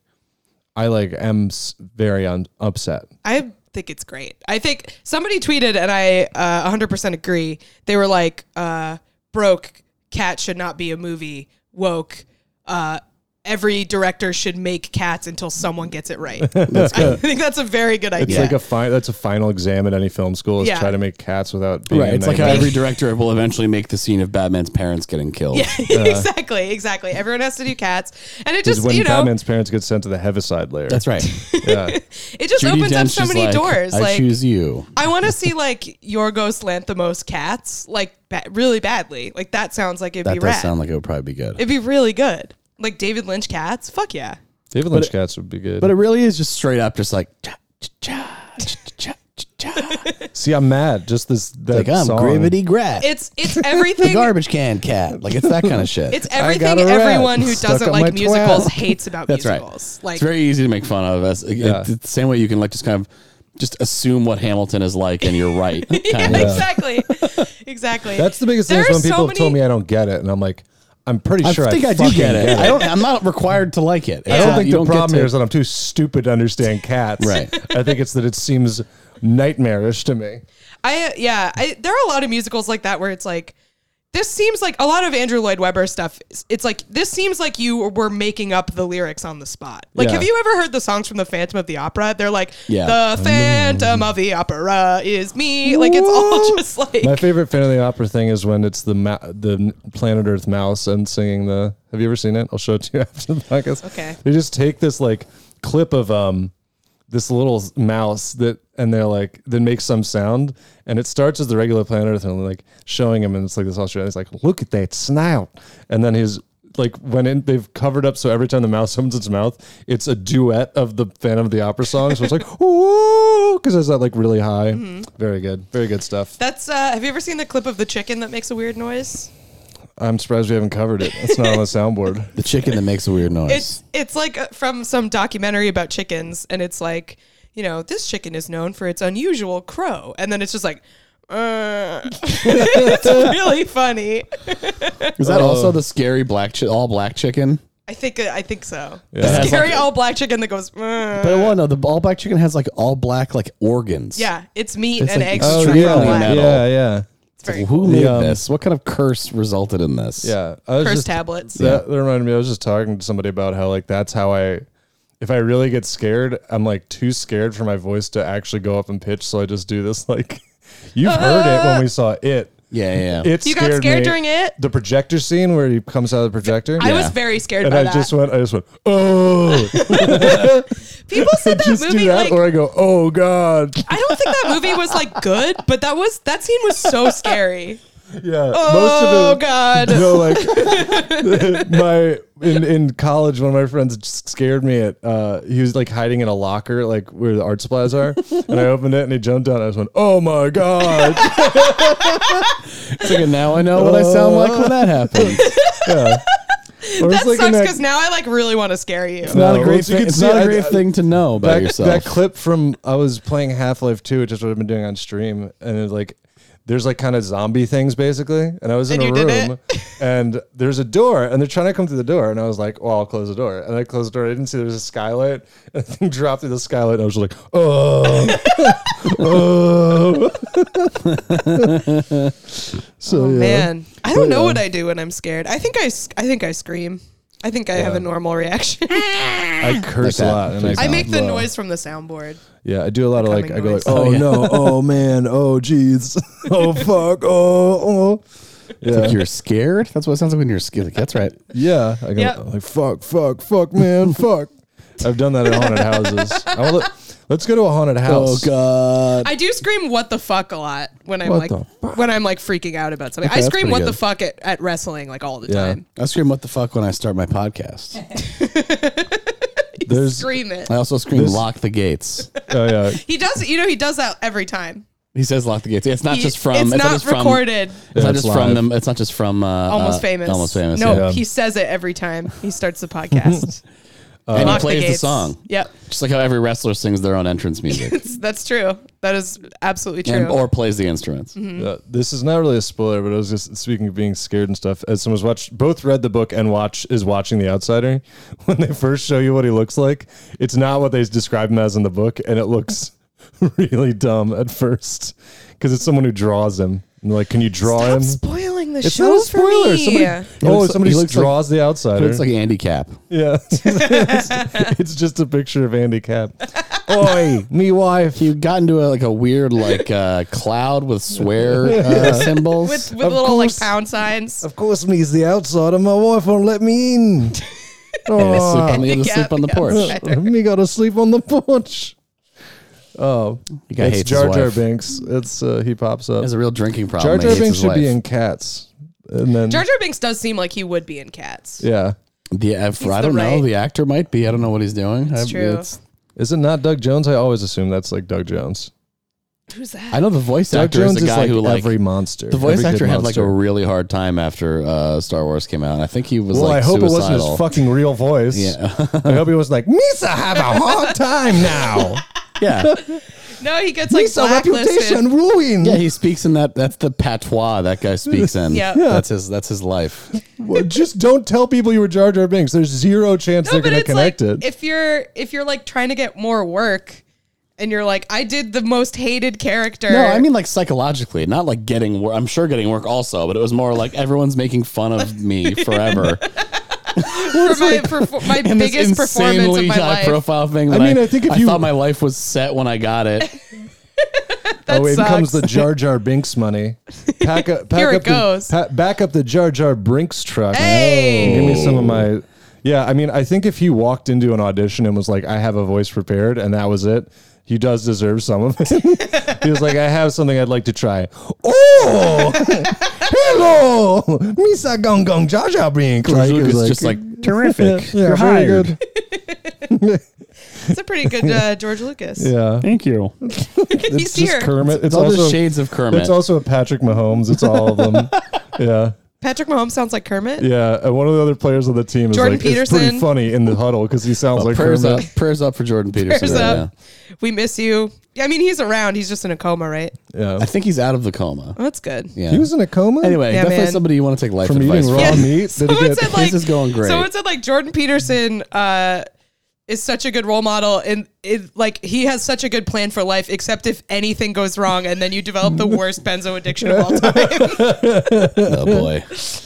I like am s- very un- upset. I think it's great. I think somebody tweeted, and I uh, one hundred percent agree. They were like, uh, broke cat should not be a movie. Woke. Uh, every director should make cats until someone gets it right. That's good. I think that's a very good It's idea. like a fi- that's a final exam at any film school is Yeah. try to make cats without being Right. a It's like how nightmare. every director will eventually make the scene of Batman's parents getting killed. Yeah, exactly, exactly. Everyone has to do cats, and it Because just when you know Batman's parents get sent to the Heaviside layer. That's right. yeah. it just Judi opens up Dench so is many like, doors. I like choose you. I want to see like Yorgos Lanthimos cats like ba- really badly. Like that sounds like it'd That be does rad. sound like it would probably be good. It'd be really good. Like David Lynch cats. Fuck yeah. David Lynch cats would be good. But it really is just straight up, just like cha cha cha cha cha cha. See, I'm mad. Just this that Like I'm song. Gravity Grat. It's it's the everything. garbage can cat. Like it's that kind of shit. It's everything got a rat everyone who stuck doesn't on like my musicals twat. hates about That's right. musicals. Like It's very easy to make fun of. As it- Yeah. it's the same way you can like just kind of just assume what Hamilton is like, and you're right. yeah, Kind of. exactly, exactly. That's the biggest thing There is when are so people have many- told me I don't get it, and I'm like, I'm pretty I sure think I, I, do fucking get it. I don't. I'm not required to like it. I don't Uh, think you the don't get problem to- here is that I'm too stupid to understand cats. Right. I think it's that it seems nightmarish to me. I yeah, I, there are a lot of musicals like that where it's like, this seems like a lot of Andrew Lloyd Webber stuff. It's, it's like this seems like you were making up the lyrics on the spot. Like, Yeah. have you ever heard the songs from the Phantom of the Opera? They're like, Yeah. the Phantom of the Opera is me. Like it's all just like My favorite Phantom of the Opera thing is when it's the ma- the Planet Earth mouse and singing the. Have you ever seen it? I'll show it to you after the podcast. Okay. They just take this like clip of um this little mouse that and they're like that makes some sound and it starts as the regular Planet Earth and they're like showing him and it's like this Australian. It's like look at that snout and then his. Like when in, they've covered up, so every time the mouse opens its mouth, it's a duet of the Phantom of the Opera song. So it's like, ooh, because it's that like really high. Mm-hmm. Very good, very good stuff. that's. Uh, have you ever seen the clip of the chicken that makes a weird noise? I'm surprised we haven't covered it. It's not on the soundboard. the chicken that makes a weird noise. It's it's like uh, from some documentary about chickens, and it's like, you know, this chicken is known for its unusual crow, and then it's just like, uh. It's really funny. Is that also the scary black chi- all black chicken? I think I think so. Yeah. The It has scary like- all black chicken that goes. Uh. But well, no, the all black chicken has like all black like organs. Yeah, it's meat It's and like eggs. Oh extremely stripped from yeah, black. metal. yeah, yeah, It's very Who cool. made um, this? What kind of curse resulted in this? yeah. I was Curse just, tablets. That, that reminded me. I was just talking to somebody about how like that's how I, if I really get scared, I'm like too scared for my voice to actually go up and pitch. So I just do this like, you've heard it when we saw it. Yeah, yeah. yeah. It You got scared scared me. during it? The projector scene where he comes out of the projector. I was Yeah. very scared and by I that. just went. I just went. Oh. People said that just movie do that, like. or I go. Oh God. I don't think that movie was like good, but that was that scene was so scary. Yeah. Oh most of it. God. No, like my in in college, one of my friends just scared me at. Uh, he was like hiding in a locker, like where the art supplies are, and I opened it and he jumped down. And I just went, "Oh my God!" It's like, now I know what I sound like when that happens. Yeah. Or That it's like in sucks that- because now I like really want to scare you. It's not No, a great well, you thing. can It's see not a I- great I- thing to know about that, yourself. that clip from I was playing Half-Life two, which is what I've been doing on stream, and it's like there's like kind of zombie things basically, and I was in And a you did room, and there's a door, and they're trying to come through the door, and I was like, well, I'll close the door, and I closed the door. I didn't see there was a skylight, and the thing dropped through the skylight, and I was just like, oh, oh. So Oh yeah. man, I don't But, know yeah. what I do when I'm scared. I think I, s- I think I scream. I think I have a normal reaction. I curse Like a that. lot, and I, I make the uh, noise from the soundboard. Yeah, I do a lot of like, coming I go like, noise. oh Oh, yeah. no, oh man, oh jeez, oh fuck, oh, oh. It's Yeah, like you're scared. That's what it sounds like when you're scared. Like, that's right. yeah. I go Yep. like, fuck, fuck, fuck, man, fuck. I've done that at haunted houses. I wanna, let's go to a haunted house. God. I do scream "what the fuck" a lot when I'm What like the fuck? when I'm like freaking out about something. Okay, I that's scream pretty "what good. the fuck" at, at wrestling like all the Yeah. time. I scream "what the fuck" when I start my podcast. There's, Scream it. I also scream This- "lock the gates." oh yeah, He does. You know, he does that every time. He says lock the gates. It's not He- just from. It's, It's, not just from. recorded. It's Yeah, not it's just from live. them. It's not just from uh, Almost uh, famous. Almost famous. No, yeah. he says it every time he starts the podcast. and he Lock plays the, gates. song. Yep, Just like how every wrestler sings their own entrance music It's- that's true. That is absolutely true. and, or plays the instruments. Uh, this is not really a spoiler, but I was just speaking of being scared and stuff. As someone's watched, both read the book and watch is watching The Outsider. When they first show you what he looks like, it's not what they describe him as in the book, and it looks really dumb at first because it's someone who draws him. And they're like, can you draw Stop him? spoiling the It's show not a for spoiler. me. Somebody, He oh, looks- somebody he looks like- draws The It Outsider. looks like Andy Cap. Yeah, it's, it's just a picture of Andy Cap. Oi, me wife. He got into a, like a weird like uh, cloud with swear uh, symbols. with with Of little course. like pound signs. Of course, me's the outsider. My wife won't let me in. And they sleep on the, they Yeah, sleep on the yeah. porch. me gotta sleep on the porch. Oh, The guy it's hates Jar his Jar wife. Binks. It's uh, he pops up. He has a real drinking problem. Jar He Jar hates Binks his should be wife. in Cats, and then Jar Jar Binks does seem like he would be in Cats. yeah, The, uh, He's I the don't know. right- The actor might be. I don't know what he's doing. It's I, true. is it not Doug Jones? I always assume that's like Doug Jones. Who's that? I know the voice Doug actor Jones is the guy like who like every monster. the voice every actor good had like a monster. really hard time after uh, Star Wars came out. And I think he was Well, like I hope suicidal. it wasn't his fucking real voice. Yeah. I hope he was like Misa have a hard time now. yeah. No, he gets like Misa blacklisted. reputation ruined. Yeah, he speaks in that. That's the patois that guy speaks in. Yeah. that's his. That's his life. Well, just don't tell people you were Jar Jar Binks. There's zero chance No, they're but going to it's connect like it. if you're if you're like trying to get more work, and you're like, I did the most hated character. No, I mean like psychologically, not like getting work. I'm sure getting work also, but it was more like everyone's making fun of me forever. for my perfor- my And this biggest performance of insanely my high life. profile thing. I That I mean, I think if I you- thought my life was set when I got it. That oh, in sucks. comes the Jar Jar Binks money. Pack up, pack Here it up goes. The, pa- back up the Jar Jar Brinks truck. Hey! Give me some of my. Yeah, I mean, I think if he walked into an audition and was like, "I have a voice prepared," and that was it, he does deserve some of it. He was like, "I have something I'd like to try." Oh, hello, Misa Gong Gong Jar Jar Binks. George Like, he was Lucas just like yeah, terrific. yeah, You're very hired. good. It's a pretty good uh, George Lucas. Yeah, Thank you. He's it's just here. Kermit. It's It's all also the shades of Kermit. It's also a Patrick Mahomes. It's all of them. Yeah. Patrick Mahomes sounds like Kermit. Yeah, and one of the other players on the team is Jordan like it's pretty Peterson. funny in the huddle because he sounds Well, like prayers Kermit. up, prayers up for Jordan Peterson. Prayers right up. now. We miss you. I mean, he's around. He's just in a coma, right? Yeah, I think he's out of the coma. Oh, that's good. Yeah. he was in a coma. Anyway, Yeah, definitely man. somebody you want to take life From advice eating from. raw Yeah. meat. Did he Someone get- said like This is going great. Someone said like Jordan Peterson uh, is such a good role model, and it like he has such a good plan for life. Except if anything goes wrong, and then you develop the worst benzo addiction of all time. Oh boy.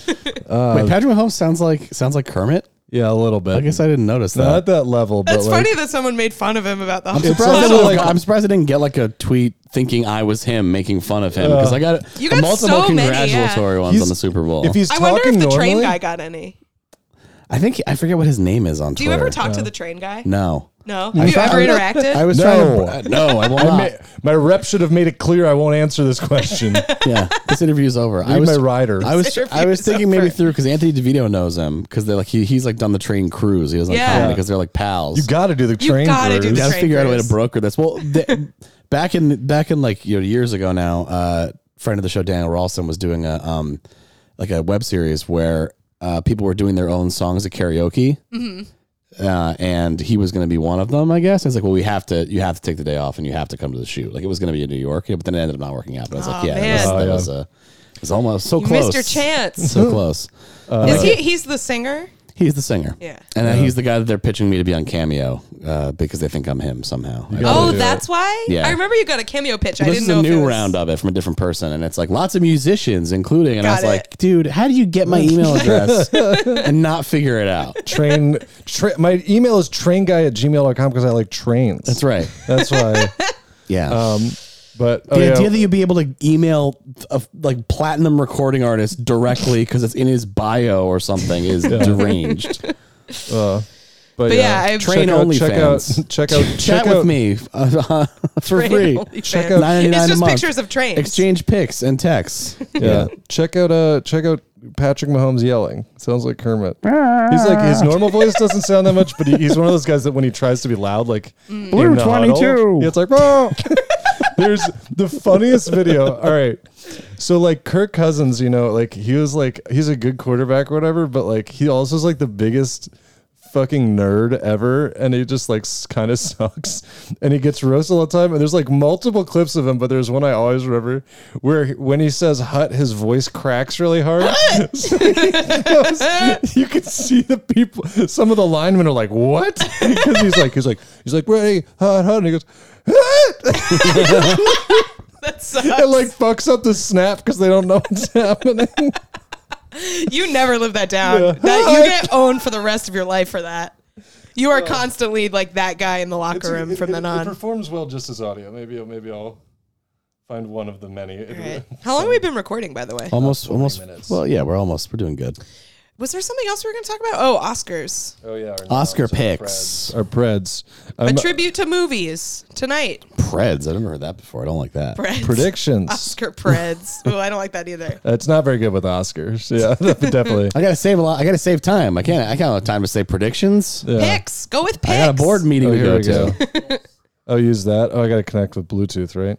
Wait, Patrick Mahomes sounds like sounds like Kermit. yeah, a little bit. I guess I didn't notice not at that. that level, but It's like, funny that someone made fun of him about the. I'm It's surprised, I also didn't- like- I'm surprised I didn't get like a tweet thinking I was him making fun of him because I got, You got multiple so many, congratulatory yeah. ones He's- on the Super Bowl. if he's I talking wonder if the normally, train guy got any. I think I forget what his name is on Do Twitter. you ever talk to the train guy? No. No. Have you I- ever I- interacted? I was No. trying to. No, I will I not. ma- my rep should have made it clear I won't answer this question. Yeah, this interview's over. I Read was my rider. I was This I was interview's thinking maybe over. through because Anthony DeVito knows him because they're like he, he's like done the train cruise. He was like Yeah. comedy because they're like pals. You got to do the You train gotta do cruise. the got to train figure out a way to cruise. broker this. Well, the, back in back in like you know years ago now, uh, friend of the show Daniel Ralston was doing a um like a web series where uh, people were doing their own songs at karaoke. Mm-hmm. Uh, and he was going to be one of them, I guess. It's like, well, we have to, you have to take the day off, and you have to come to the shoot. Like it was going to be in New York, but then it ended up not working out. But I was Aw, like, yeah, man. that was, Oh, that yeah. was uh, it was almost so You close. missed your chance. So close. Is he? He's the singer. He's the singer. Yeah. And uh, he's the guy that they're pitching me to be on Cameo uh, because they think I'm him somehow. I gotta Oh, do that's why. Yeah. I remember you got a cameo pitch. I this didn't is know a if it new was- round of it from a different person, and it's like lots of musicians, including. And I Got was it. like, dude, how do you get my email address and not figure it out? train. Tra- my email is train guy at gmail dot com because I like trains. That's right. That's why. Yeah. Um, but the oh, yeah. idea that you'd be able to email a like platinum recording artist directly because it's in his bio or something is deranged. Uh, but, But yeah, I've check Train out, only check fans. out, check out, Chat check with out, me uh, for Train free. only Check fans. out- ninety-nine It's a just month. pictures of trains. Exchange pics and texts. Yeah, check out, uh, check out Patrick Mahomes yelling. Sounds like Kermit. He's like his normal voice doesn't sound that much, but he, he's one of those guys that when he tries to be loud, like Mm. in the huddle, yeah, it's like. "Whoa." There's the funniest video. All right. So like Kirk Cousins, you know, like he was like, he's a good quarterback or whatever, but like he also is like the biggest fucking nerd ever, and he just like kind of sucks, and he gets roasted all the time. And there's like multiple clips of him, but there's one I always remember where he- when he says "hut," his voice cracks really hard. So he goes- you can see the people. Some of the linemen are like, "What?" Because he's like, he's like, he's like, "Ready, hut, hut," and he goes, "Hut." That sucks. It like fucks up the snap because they don't know what's happening. You never live that down. Yeah. That, you get owned for the rest of your life for that. You are constantly like that guy in the locker room from then It on. performs well just as audio. Maybe maybe I'll find one of the many. Right. How long have we been recording, by the way? Almost, almost. minutes. Well, yeah, we're almost. We're doing good. Was there something else we were going to talk about? Oh, Oscars. Oh yeah, our Oscar noms, our picks. Preds. Our Preds. A Um, tribute to movies tonight. Preds. I've never heard that before. I don't like that. Preds. predictions. Oscar Preds. Oh, I don't like that either. It's not very good with Oscars. Yeah, definitely. I gotta save a lot. I gotta save time. I can't. I can't have time to say predictions. Yeah. Picks. Go with picks. I got a board meeting Oh, to here go we to. go. Oh, use that. Oh, I got to connect with Bluetooth, right?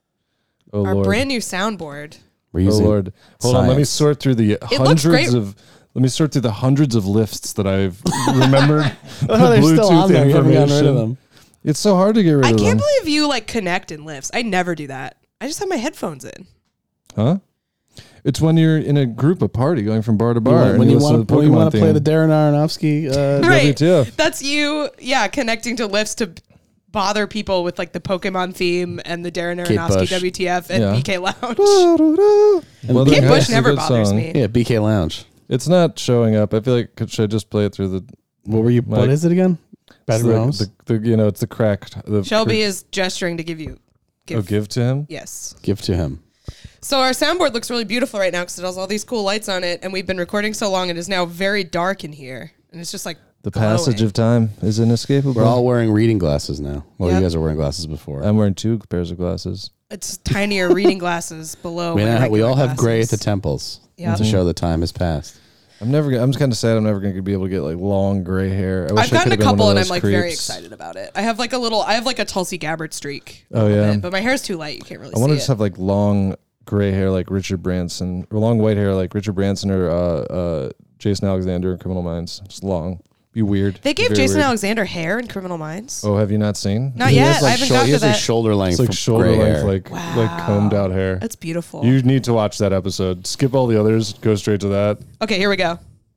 Oh Our Lord. brand new soundboard. We're Oh using Lord. Hold on. Let me science. sort through the looks hundreds great. of. Let me sort through the hundreds of lists that I've remembered. the Oh, they're still on there. You haven't gotten rid of them. It's so hard to get rid I of can't them. believe you like connect in lifts. I never do that. I just have my headphones in. Huh? It's when you're in a group, a party, going from bar to bar. and when you listen want to to the Pokemon want to play theme. the Darren Aronofsky. Uh, Right. W T F. That's you, yeah, connecting to lifts to bother people with like the Pokemon theme and the Darren Kate Aronofsky Bush. W T F and Yeah. B K Lounge. Wuthering Kate Heights Bush is a never good bothers song. me. Yeah, B K Lounge. It's not showing up. I feel like could- should I just play it through the? What were you? Mike? What is it again? It's Bedroom the, House? the, the you know it's the cracked. The Shelby is gesturing to give you. Give, Oh, give to him. Yes. Give to him. So our soundboard looks really beautiful right now because it has all these cool lights on it, and we've been recording so long it is now very dark in here, and it's just like The passage glowing. of time is inescapable. We're all wearing reading glasses now. Well, Yep. you guys are wearing glasses before. I'm wearing two pairs of glasses. It's tinier reading glasses below. we, my now, we regular all have gray at the glasses. temples Yep. to show the time has passed. I'm never. gonna- I'm kind of sad. I'm never going to be able to get like long gray hair. I wish I've I gotten a could've been one couple, of and I'm those like very creeps. excited about it. I have like a little. I have like a Tulsi Gabbard streak. a Oh, little yeah. bit, but my hair's too light. You can't really I want see to just it. have like long gray hair like Richard Branson, or long white hair like Richard Branson or uh, uh, Jason Alexander in Criminal Minds. Just long. Be weird. They Be gave very Jason weird. Alexander hair in Criminal Minds. Oh, have you not seen? Not He yet. has, like, I haven't shou- got He to has like that. shoulder length. It's like for shoulder gray length, hair. like like combed out hair. That's beautiful. You need to watch that episode. Skip all the others. Go straight to that. Okay, here we go.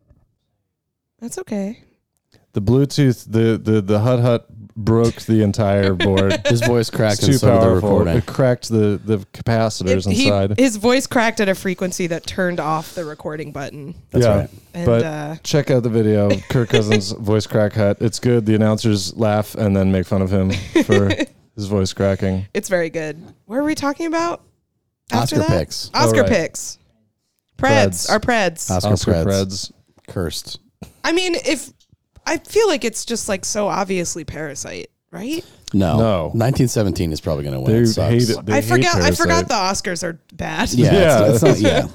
That's okay. The Bluetooth, the the the Hut Hut broke the entire board. His voice cracked It's and too so did the powerful. recording. It cracked the the capacitors It- he- inside. his voice cracked at a frequency that turned off the recording button. That's yeah, right. And, but uh, check out the video. Kirk Cousins' voice crack hut. It's good. The announcers laugh and then make fun of him for his voice cracking. It's very good. What are we talking about? After Oscar that? picks. Oscar Oh, right. picks. Preds. Preds. Our Preds. Oscar, Oscar Preds. Preds. Cursed. I mean, if I feel like it's just like so obviously Parasite, right? No. No. nineteen seventeen is probably going to win. They It sucks. hate it. They I hate forgot. I forgot Parasite. the Oscars are bad. Yeah. Yeah. It's, it's not, yeah.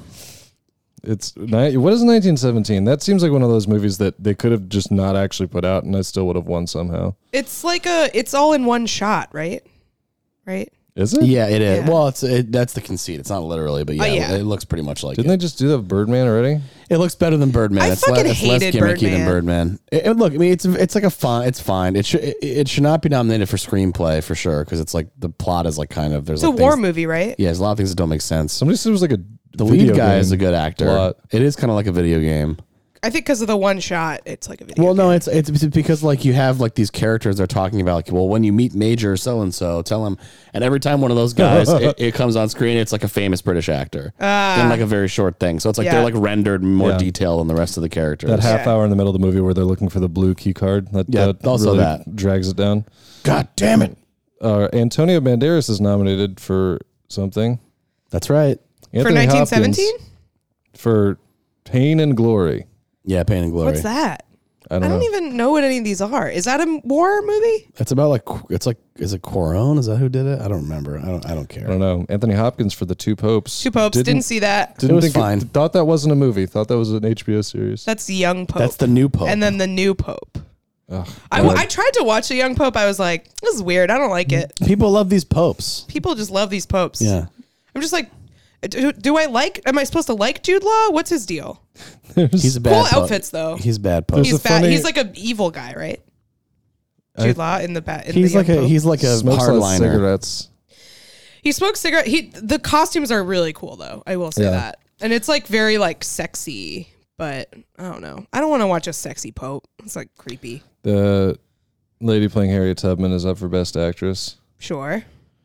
It's ni- what is nineteen seventeen? That seems like one of those movies that they could have just not actually put out, and I still would have won somehow. It's like a. It's all in one shot, right? Right. Is it? Yeah, it is. Yeah. Well, it's it, that's the conceit. It's not literally, but yeah, Oh, yeah. it looks pretty much like Didn't it. they just do that with Birdman already? It looks better than Birdman. I it's fucking le- it's less hated gimmicky than Birdman. Birdman. It, it- look, I mean, it's it's like a fun. It's fine. It should it, it should not be nominated for screenplay for sure because it's like the plot is like kind of there's It's a like war things- movie, right? Yeah, there's a lot of things that don't make sense. Somebody said it was like a The video lead guy game is a good actor. plot. It is kind of like a video game. I think because of the one shot, it's like a video. Well, no, game. it's it's because like you have like these characters they're talking about. Like, well, when you meet Major so and so, tell him. And every time one of those guys it, it comes on screen, it's like a famous British actor in like a very short thing. So it's like Yeah. they're like rendered more Yeah. detail than the rest of the characters. That half Yeah. hour in the middle of the movie where they're looking for the blue key card. That, Yeah, that also really that. drags it down. God damn it! Uh, Antonio Banderas is nominated for something. That's right. for Anthony nineteen Hopkins seventeen. for Pain and Glory. Yeah, Pain and Glory. What's that? I don't, I don't know. even know what any of these are. Is that a war movie? It's about like it's like is it Quaron? Is that who did it? I don't remember. I don't. I don't care. I don't know. Anthony Hopkins for the Two Popes. Two Popes. Didn't, see that. Didn't was think fine. thought that wasn't a movie. Thought that was an H B O series. That's the young Pope. That's the new Pope. And then the new Pope. Ugh, I, God. I tried to watch The Young Pope. I was like, this is weird. I don't like it. People love these popes. People just love these popes. Yeah. I'm just like, do, do I like, am I supposed to like Jude Law? What's his deal? He's a bad Cool pope. outfits, though. He's a bad pope. There's He's a bad. funny- He's like an evil guy, right? Jude Law in the bat. He's like a he's like a Smokes lots of hardliner. cigarettes. He smokes cigarette. He the costumes are really cool though. I will say Yeah. that, and it's like very like sexy. But I don't know. I don't want to watch a sexy pope. It's like creepy. The lady playing Harriet Tubman is up for Best Actress. Sure.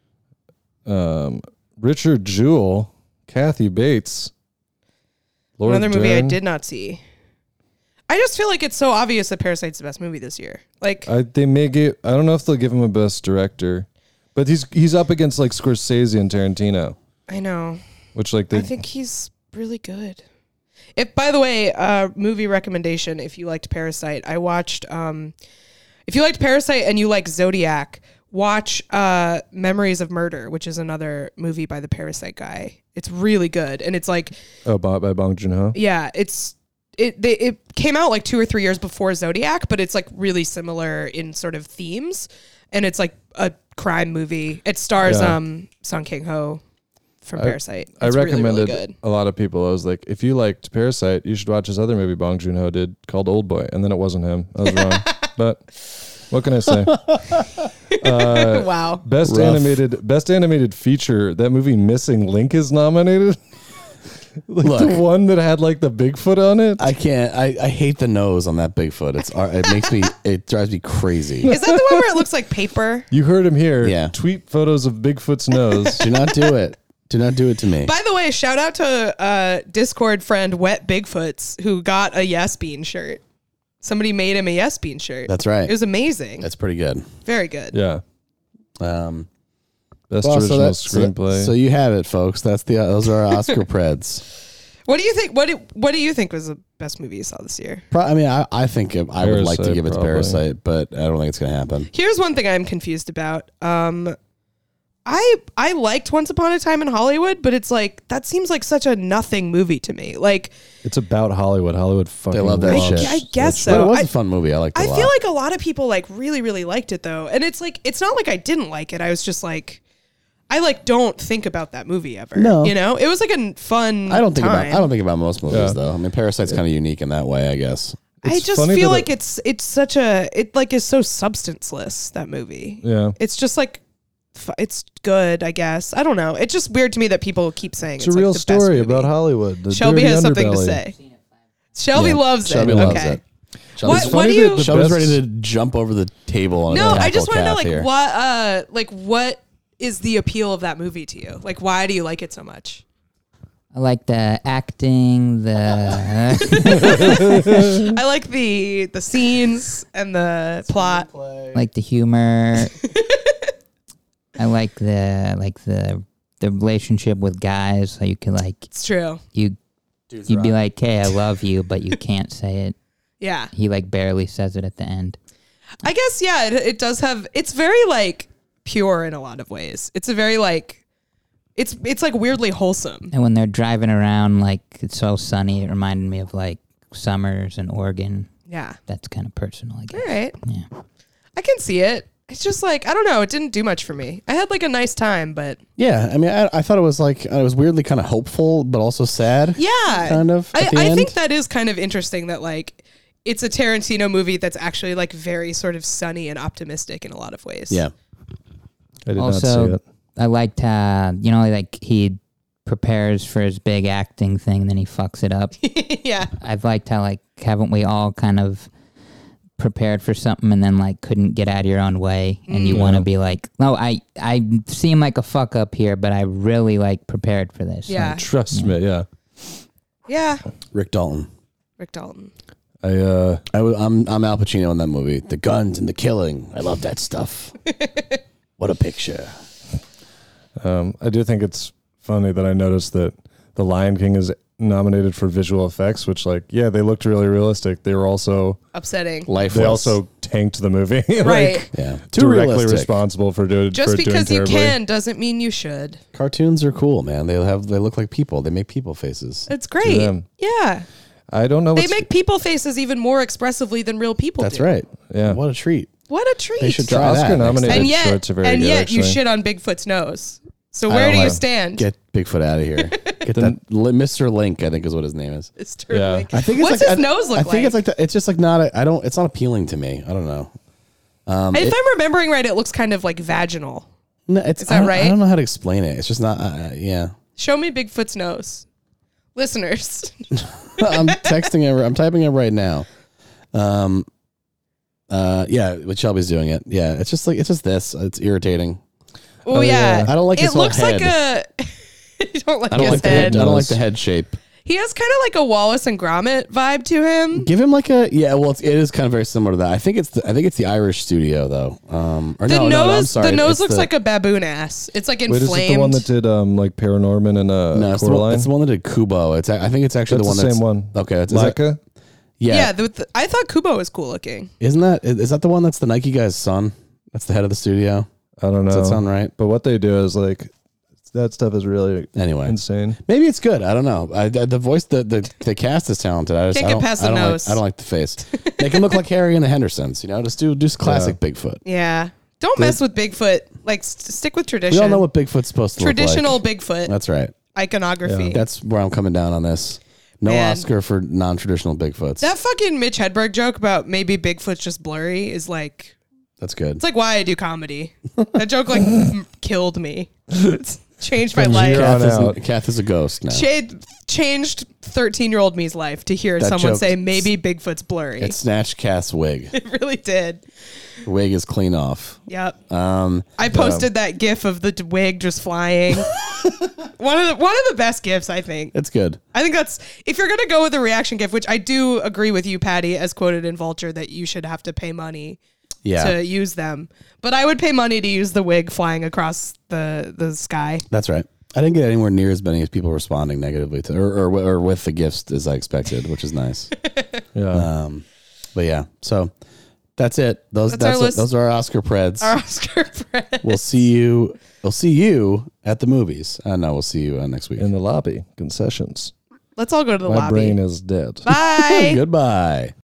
Um, Richard Jewell, Kathy Bates, Laura Another movie I Dern. did not see. I just feel like it's so obvious that Parasite's the best movie this year. Like, I they may give. I don't know if they'll give him a Best Director, but he's he's up against like Scorsese and Tarantino, I know. which like they I think he's really good. If, by the way, uh, movie recommendation, if you liked Parasite, I watched, um, if you liked Parasite and you like Zodiac, watch uh, Memories of Murder, which is another movie by the Parasite guy. It's really good. And it's like, oh bought by Bong Joon Ho. yeah, it's, it, they, it came out like two or three years before Zodiac, but it's like really similar in sort of themes. And it's like a crime movie. It stars Yeah. um, Song Kang-ho from I- Parasite. I It's really, really recommended good. a lot of people. I was like, if you liked Parasite, you should watch this other movie Bong Joon Ho did called Old Boy, and then it wasn't him. I was wrong, but what can I say? Uh, Wow. Best Rough. animated, best animated feature. That movie Missing Link is nominated. Like Look. the one that had like the Bigfoot on it. I can't. I, I hate the nose on that Bigfoot. It's it makes me. It drives me crazy. Is that the one where it looks like paper? You heard him here. Yeah. Tweet photos of Bigfoot's nose. Do not do it. Do not do it to me. By the way, shout out to uh, Discord friend Wet Bigfoots who got a Yes Bean shirt. Somebody made him a Yes Bean shirt. That's right. It was amazing. That's pretty good. Very good. Yeah. Um, Best well, so original that- so that- screenplay. So, you have it, folks. That's the those are our Oscar Preds. What do you think? What do, What do you think was the best movie you saw this year? Pro- I mean, I, I think it, I would like to Parasite, give it to probably. Parasite, but I don't think it's going to happen. Here's one thing I'm confused about. Um, I I liked Once Upon a Time in Hollywood, but it's like that seems like such a nothing movie to me. Like it's about Hollywood. Hollywood fucking love that loves shit. it. I guess But so. it was I- a fun movie. I liked it I a lot. feel like a lot of people like really, really liked it though. And it's like, it's not like I didn't like it. I was just like, I like don't think about that movie ever. No. You know, it was like a n- fun I don't think time. about I don't think about most movies Yeah. though. I mean, Parasite's kind of unique in that way, I guess. I It's just funny feel that like it- it's, it's such a, it like is so substanceless, that movie. Yeah. It's just like, f- it's good, I guess. I don't know. It's just weird to me that people keep saying It's it's, a real like the best story movie. about Hollywood. the Shelby dirty has something to underbelly. say. Shelby Yeah, loves Shelby it. loves okay. it. What, Shelby's, what funny do you? that the Shelby's best- ready to jump over the table. And No, I tackle just want to know Kath like here. what, uh, like what is the appeal of that movie to you? Like, why do you like it so much? I like the acting, the I like the the scenes and the plot. like the humor. I like the like the the relationship with guys. So you can like It's true. you you'd be like, "Hey, I love you," but you can't say it. Yeah. He like barely says it at the end. I guess, yeah, it, it does have, it's very like pure in a lot of ways. It's a very like, it's it's like weirdly wholesome. And when they're driving around, like it's so sunny, it reminded me of like summers in Oregon. Yeah. That's kind of personal, I guess. All right. Yeah. I can see it. It's just like, I don't know. It didn't do much for me. I had like a nice time, but Yeah, I mean, I, I thought it was like it was weirdly kind of hopeful, but also sad. yeah. Kind of, I, at the I end. think that is kind of interesting that like, it's a Tarantino movie that's actually like very sort of sunny and optimistic in a lot of ways. Yeah, I did not Also, see it. I liked how, you know, like he prepares for his big acting thing, and then he fucks it up. yeah. I've liked how, like, haven't we all kind of prepared for something and then, like, couldn't get out of your own way? And you Mm. want to be like, no, I, I seem like a fuck up here, but I really, like, prepared for this. Yeah. Like, Trust me, yeah. Yeah. Rick Dalton. Rick Dalton. I uh I, w- I'm I'm Al Pacino in that movie. The guns and the killing. I love that stuff. What a picture. um I do think it's funny that I noticed that The Lion King is nominated for visual effects, which like yeah, they looked really realistic. They were also Upsetting. Lifeless. they also tanked the movie. like, Right. yeah, too directly realistic. responsible for doing Just for because you doing terribly. can doesn't mean you should. Cartoons are cool, man. They have they look like people. They make people faces. It's great. them. Yeah. I don't know. They what's, make people faces even more expressively than real people That's do. right. Yeah. What a treat. What a treat. They should the try that. Oscar next nominated time. and yet, shorts are very and good, yet you actually. shit on Bigfoot's nose. So I where don't do you like- stand? Get Bigfoot out of here. Get that Li- Mister Link, I think is what his name is. Mister Yeah. Link. I think it's What's like, his I, nose look I like? think it's like the, it's just like not. A, I don't. It's not appealing to me. I don't know. Um, if it- I'm remembering right, it looks kind of like vaginal. no, it's, is that I don't- right? I don't know how to explain it. It's just not. Uh, yeah. Show me Bigfoot's nose. Listeners. I'm texting it. I'm typing it right now. Um. Uh. Yeah. But Shelby's doing it. Yeah. It's just like it's just this. It's irritating. Oh, yeah. I don't like it his whole looks like head. a. You don't like I don't his like the head. head. I don't like the head shape. He has kind of like a Wallace and Gromit vibe to him. Give him like a yeah. Well, it's, it is kind of very similar to that. I think it's the, I think it's the Irish studio though. Um. Or The no, nose, no, no, I'm sorry. the nose It's looks the- like a baboon ass. It's like Wait, inflamed. is it the one that did um like Paranorman and uh No, it's the, one, Coraline? it's the one that did Kubo. It's I think it's actually That's the one the that's same one. Okay, it's, is that, Leica? yeah. yeah, the, the, I thought Kubo was cool looking. Isn't that is that the one that's the Nike guy's son? That's the head of the studio. I don't know. Does that sound right? But what they do is like that stuff is really Anyway, insane. maybe it's good. I don't know. I, the the voice, the, the the cast is talented. I just Can't I get don't, past I the don't nose. Like, I don't like the face. Make him look like Harry and the Hendersons. You know, just do do classic Bigfoot. Yeah. Don't mess with Bigfoot. Like, st- stick with tradition. We all know what Bigfoot's supposed to Traditional look like. Bigfoot That's right. iconography. That's where I'm coming down on this. No Man. Oscar for non-traditional Bigfoots. That fucking Mitch Hedberg joke about maybe Bigfoot's just blurry is like, That's good. it's like why I do comedy. That joke like m- killed me. It's changed my life. here Kath on is, out. Kath is a ghost now. Cha- changed thirteen-year-old me's life to hear That someone joke- say maybe Bigfoot's blurry. It snatched Kath's wig. It really did. Wig is clean off. Yep. Um, I posted that gif of the d- wig just flying. one of the one of the best gifs, I think. it's good. I think that's if you're gonna go with a reaction gif, which I do agree with you, Patty, as quoted in Vulture, that you should have to pay money Yeah, to use them. But I would pay money to use the wig flying across the the sky. that's right. I didn't get anywhere near as many people responding negatively to or or, or with the gifts as I expected, which is nice. Yeah. Um, but yeah, so that's it. Those That's that's, our list. those are our Oscar preds. Our Oscar Press. We'll see you. We'll see you at the movies. Uh, no, we'll see you uh, next week. In the lobby, concessions. Let's all go to the My lobby. brain is dead. Bye. Goodbye.